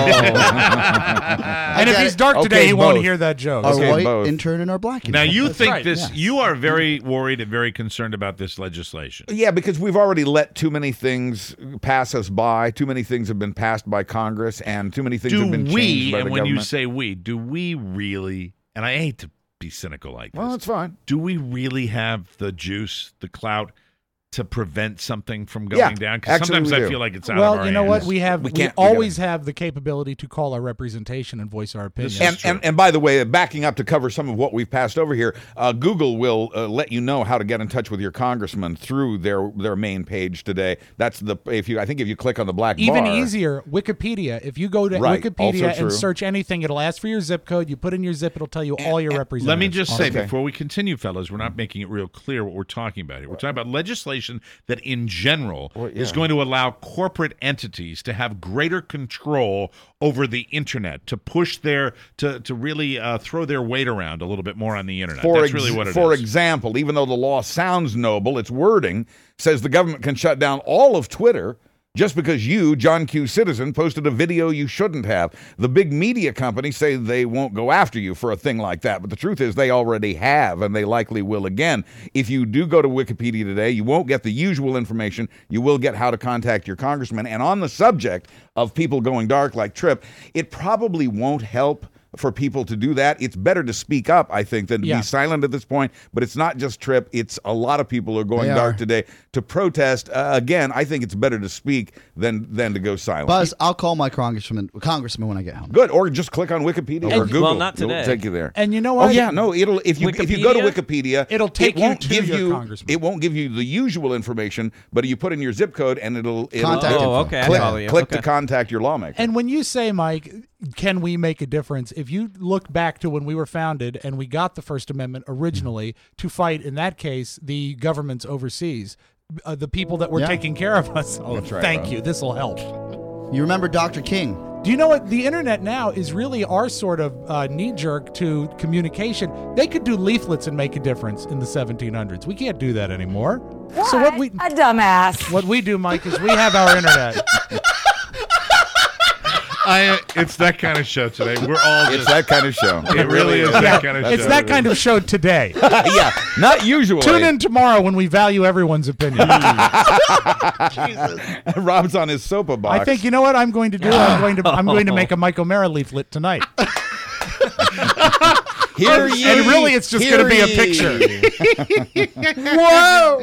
And if get he's it. dark today, Okay, he won't both. hear that joke. Our Okay, white both. intern and our black intern. Now you That's think right, this? yes. You are very worried and very concerned about this legislation. Yeah, because we've already let too many things pass us by. Too many things have been passed by Congress, and too many things Do have been changed we? by And the when you government. say we, do we really? And I hate to be cynical like this. well, that's fine. Do we really have the juice, the clout, to prevent something from Yeah, going down? Because actually sometimes we I do. feel like it's out of Well, our you know what? hands. We have We we, can't- we always gotta- have the capability to call our representation and voice our opinion. This And, is true. and and by the way, backing up to cover some of what we've passed over here, uh, Google will uh, let you know how to get in touch with your congressman through their their main page today. That's the if you I think if you click on the black Even bar, easier, Wikipedia. If you go to Right, also Wikipedia true. and search anything, it'll ask for your zip code. You put in your zip, it'll tell you all your representatives. Let me just say Okay. before we continue, fellas, we're not making it real clear what we're talking about here. We're talking about legislation that, in general, is going to allow corporate entities to have greater control over the internet, to push their to to really uh, throw their weight around a little bit more on the internet. For That's ex- really what it is. for example, even though the law sounds noble, its wording says the government can shut down all of Twitter just because you, John Q. Citizen, posted a video you shouldn't have. The big media companies say they won't go after you for a thing like that, but the truth is they already have, and they likely will again. If you do go to Wikipedia today, you won't get the usual information. You will get how to contact your congressman. And on the subject of people going dark like Trip, it probably won't help for people to do that. It's better to speak up, I think, than to Yeah. be silent at this point. But it's not just Tripp. It's a lot of people are going They dark are. today to protest. Uh, again, I think it's better to speak than than to go silent. Buzz, I'll call my congressman congressman when I get home. Good, or just click on Wikipedia or And- Google. well, not It'll today. take you there. And you know Oh what? yeah, no, it'll if you if you go to Wikipedia, It'll take it you won't to give your you congressman. it won't give you the usual information, but you put in your zip code and it'll, it'll Contact Oh, info. okay, I click, follow you. click Okay. to contact your lawmaker. And when you say, Mike, can we make a difference? If you look back to when we were founded and we got the First Amendment originally to fight, in that case, the governments overseas, uh, the people that were Yeah. taking care of us. Oh, That's right, thank bro. you. This will help. You remember Doctor King? Do you know what? The internet now is really our sort of uh, knee jerk to communication. They could do leaflets and make a difference in the seventeen hundreds. We can't do that anymore. So what we A dumbass. what we do, Mike, is we have our internet. I, it's that kind of show today. We're all It's just, that kind of show. it really is that kind of show. It's that kind of show today. yeah, not usually. Tune in tomorrow when we value everyone's opinion. Rob's on his soapbox. I think you know what I'm going to do. I'm going to I'm going to make a Mike O'Mara leaflet tonight. Hear and, ye, and really, it's just going to be a hear picture. Whoa!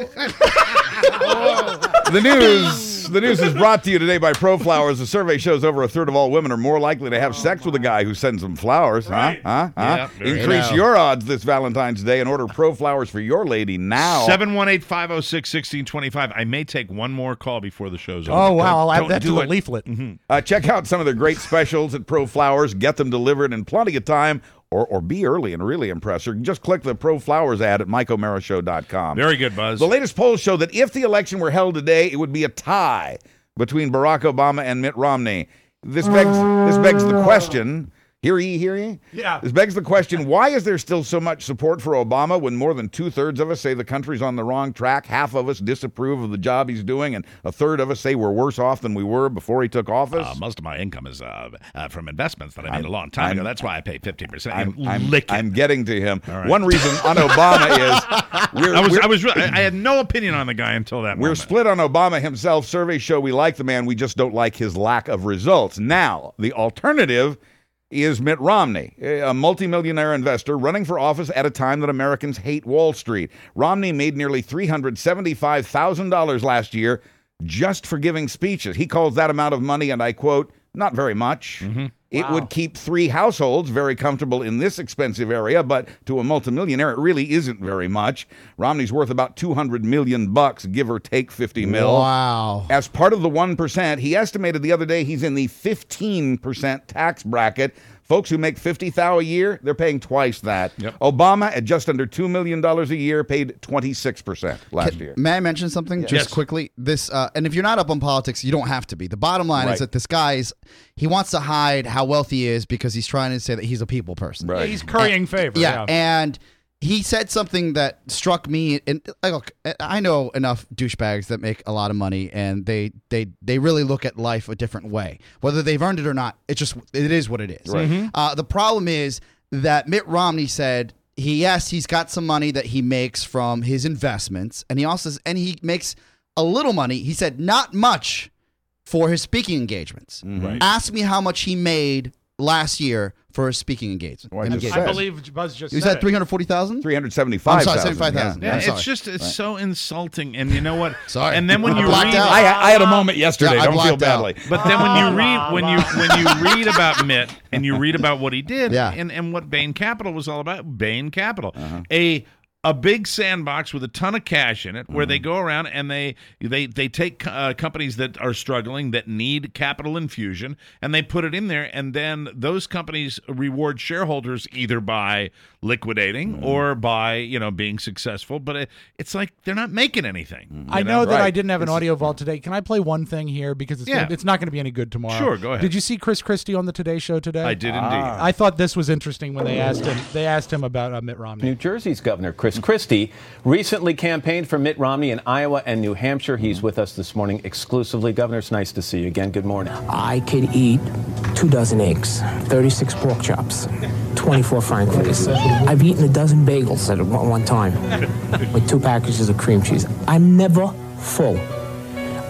The news, the news is brought to you today by ProFlowers. The survey shows over a third of all women are more likely to have sex with a guy who sends them flowers. Right. Huh? Huh? Yeah, Huh? very Increase good. your odds this Valentine's Day and order ProFlowers for your lady now. seven one eight, five oh six, one six two five. I may take one more call before the show's over. Oh wow! I'll add Don't that do to it. the leaflet. Uh, check out some of their great specials at ProFlowers. Get them delivered in plenty of time, or or be early and really impress her. Just click the ProFlowers ad at mike o'mara show dot com. Very good, Buzz. The latest polls show that if the election were held today, it would be a tie between Barack Obama and Mitt Romney. This begs this begs the question. Hear ye, hear ye? Yeah. This begs the question, why is there still so much support for Obama when more than two-thirds of us say the country's on the wrong track, half of us disapprove of the job he's doing, and a third of us say we're worse off than we were before he took office? Uh, most of my income is uh, uh, from investments that I made I'm- a long time I'm- ago. That's why I pay fifteen percent. I'm, You I'm, lick it. I'm getting to him. All right. One reason on Obama is we're, I was, we're, I was, really, I had no opinion on the guy until that we're moment. split on Obama himself. Surveys show we like the man. We just don't like his lack of results. Now, the alternative is Mitt Romney, a multimillionaire investor running for office at a time that Americans hate Wall Street. Romney made nearly three hundred seventy-five thousand dollars last year just for giving speeches. He calls that amount of money, and I quote, not very much. Mm-hmm. It Wow. would keep three households very comfortable in this expensive area, but to a multimillionaire, it really isn't very much. Romney's worth about two hundred million bucks, give or take fifty mil. Wow. As part of the one percent, he estimated the other day he's in the fifteen percent tax bracket. Folks who make fifty thousand dollars a year, they're paying twice that. Yep. Obama, at just under two million dollars a year, paid twenty-six percent last Can- year. May I mention something just Yes. quickly? This, uh, and if you're not up on politics, you don't have to be. The bottom line Right. is that this guy's he wants to hide how wealthy he is because he's trying to say that he's a people person. Right. Yeah, he's currying favor. Yeah, Yeah. and he said something that struck me. And like, look, I know enough douchebags that make a lot of money, and they they they really look at life a different way, whether they've earned it or not. It just it is what it is. Right. Mm-hmm. Uh, the problem is that Mitt Romney said he yes he's got some money that he makes from his investments, and he also and he makes a little money. He said not much for his speaking engagements. Right. Ask me how much he made last year for his speaking engagement. Well, I just I said. believe Buzz just You said said it. three hundred forty thousand. three hundred seventy-five thousand. I'm sorry, seventy-five thousand. Yeah, I'm it's sorry. just it's so insulting, and you know what? Sorry. And then when I you blacked read, out. I, I had a moment yesterday. Yeah, I Don't feel blacked out. badly. but then when you read when you when you read about Mitt and you read about what he did, Yeah. and and what Bain Capital was all about, Bain Capital, a a big sandbox with a ton of cash in it, where they go around and they they they take uh, companies that are struggling, that need capital infusion, and they put it in there, and then those companies reward shareholders either by liquidating or by you know being successful. But it, it's like they're not making anything. I you know that I Right. didn't have an It's- audio vault today. Can I play one thing here because it's Yeah. gonna, it's not going to be any good tomorrow? Sure, go ahead. Did you see Chris Christie on the Today Show today? I did indeed. I thought this was interesting when they asked him. They asked him about uh, Mitt Romney. New Jersey's Governor Chris Christie recently campaigned for Mitt Romney in Iowa and New Hampshire. He's with us this morning exclusively. Governor, it's nice to see you again. Good morning. I could eat two dozen eggs, thirty-six pork chops, twenty-four frankfurters. I've eaten a dozen bagels at one one time with two packages of cream cheese. I'm never full.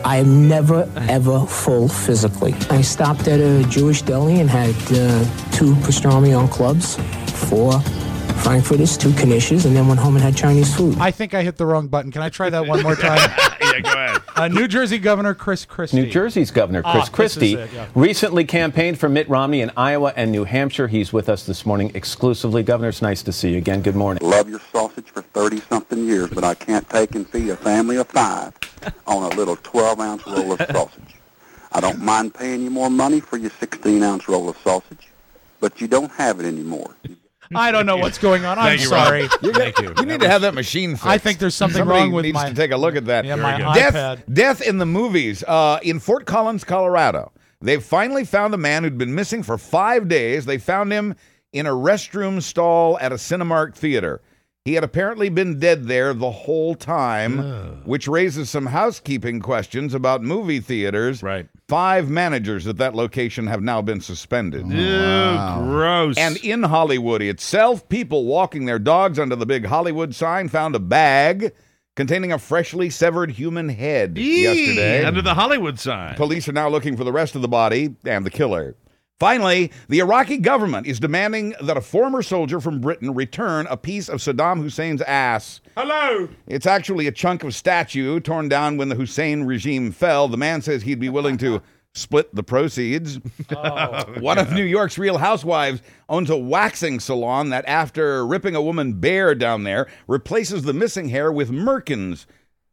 I am never, ever full physically. I stopped at a Jewish deli and had uh, two pastrami on clubs, four frankfurters, two knishes, and then went home and had Chinese food. I think I hit the wrong button. Can I try that one more time? Yeah, go ahead. Uh, New Jersey Governor Chris Christie. New Jersey's Governor Chris Ah, this Christie is it, yeah. recently campaigned for Mitt Romney in Iowa and New Hampshire. He's with us this morning exclusively. Governor, it's nice to see you again. Good morning. Love your sausage for thirty-something years, but I can't take and feed a family of five on a little twelve-ounce roll of sausage. I don't mind paying you more money for your sixteen-ounce roll of sausage, but you don't have it anymore. I don't know what's going on. I'm Thank you, sorry. Rob. You, Thank you. You need to have that machine fixed. I think there's something Somebody wrong with needs my- to take a look at that. Yeah, my death, iPad. death in the movies. Uh, in Fort Collins, Colorado, they've finally found a man who'd been missing for five days. They found him in a restroom stall at a Cinemark theater. He had apparently been dead there the whole time, which raises some housekeeping questions about movie theaters. Right. Five managers at that location have now been suspended. Ew, gross. And in Hollywood itself, people walking their dogs under the big Hollywood sign found a bag containing a freshly severed human head Eee, yesterday. under the Hollywood sign. Police are now looking for the rest of the body and the killer. Finally, the Iraqi government is demanding that a former soldier from Britain return a piece of Saddam Hussein's ass. Hello. It's actually a chunk of statue torn down when the Hussein regime fell. The man says he'd be willing to split the proceeds. Oh, One of New York's Real Housewives owns a waxing salon that, after ripping a woman bare down there, replaces the missing hair with merkins,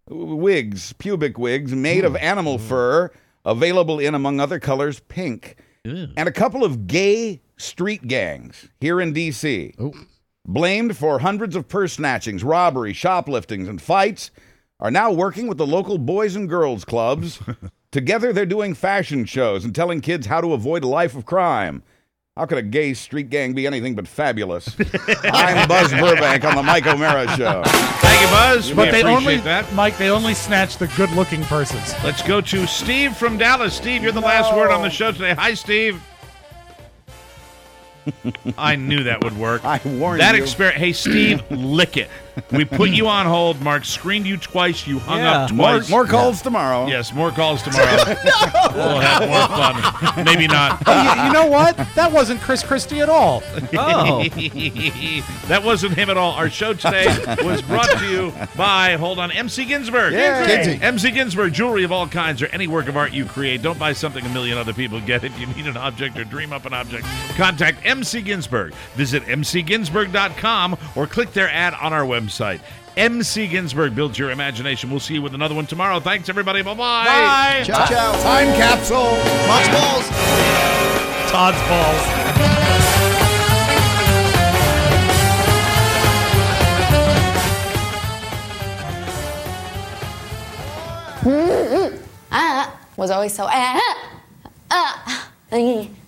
wigs, pubic wigs made of animal fur, available in, among other colors, pink. And a couple of gay street gangs here in D C, blamed for hundreds of purse snatchings, robbery, shopliftings, and fights, are now working with the local boys and girls clubs. Together, they're doing fashion shows and telling kids how to avoid a life of crime. How could a gay street gang be anything but fabulous? I'm Buzz Burbank on the Mike O'Mara Show. Thank you, Buzz. But we they appreciate only, that. Mike, they only snatch the good-looking persons. Let's go to Steve from Dallas. Steve, you're the last word on the show today. Hi, Steve. I knew that would work. I warned that you. Exper- hey, Steve, lick it. We put you on hold. Mark screened you twice. You hung Yeah. up More- twice. more calls tomorrow. Yes, more calls tomorrow. We'll have more fun. Maybe not. Oh, you, you know what? That wasn't Chris Christie at all. Oh. That wasn't him at all. Our show today was brought to you by, hold on, M C Ginsburg. Yay. Ginsy. M C Ginsburg, jewelry of all kinds or any work of art you create. Don't buy something a million other people get. If you need an object or dream up an object, contact M C Ginsburg. Visit m c ginsburg dot com or click their ad on our website. M C Ginsburg builds your imagination. We'll see you with another one tomorrow. Thanks, everybody. Bye-bye. Bye. Ciao, ciao. Time capsule. Mox balls. Todd's balls. I was always so. Uh, uh, uh,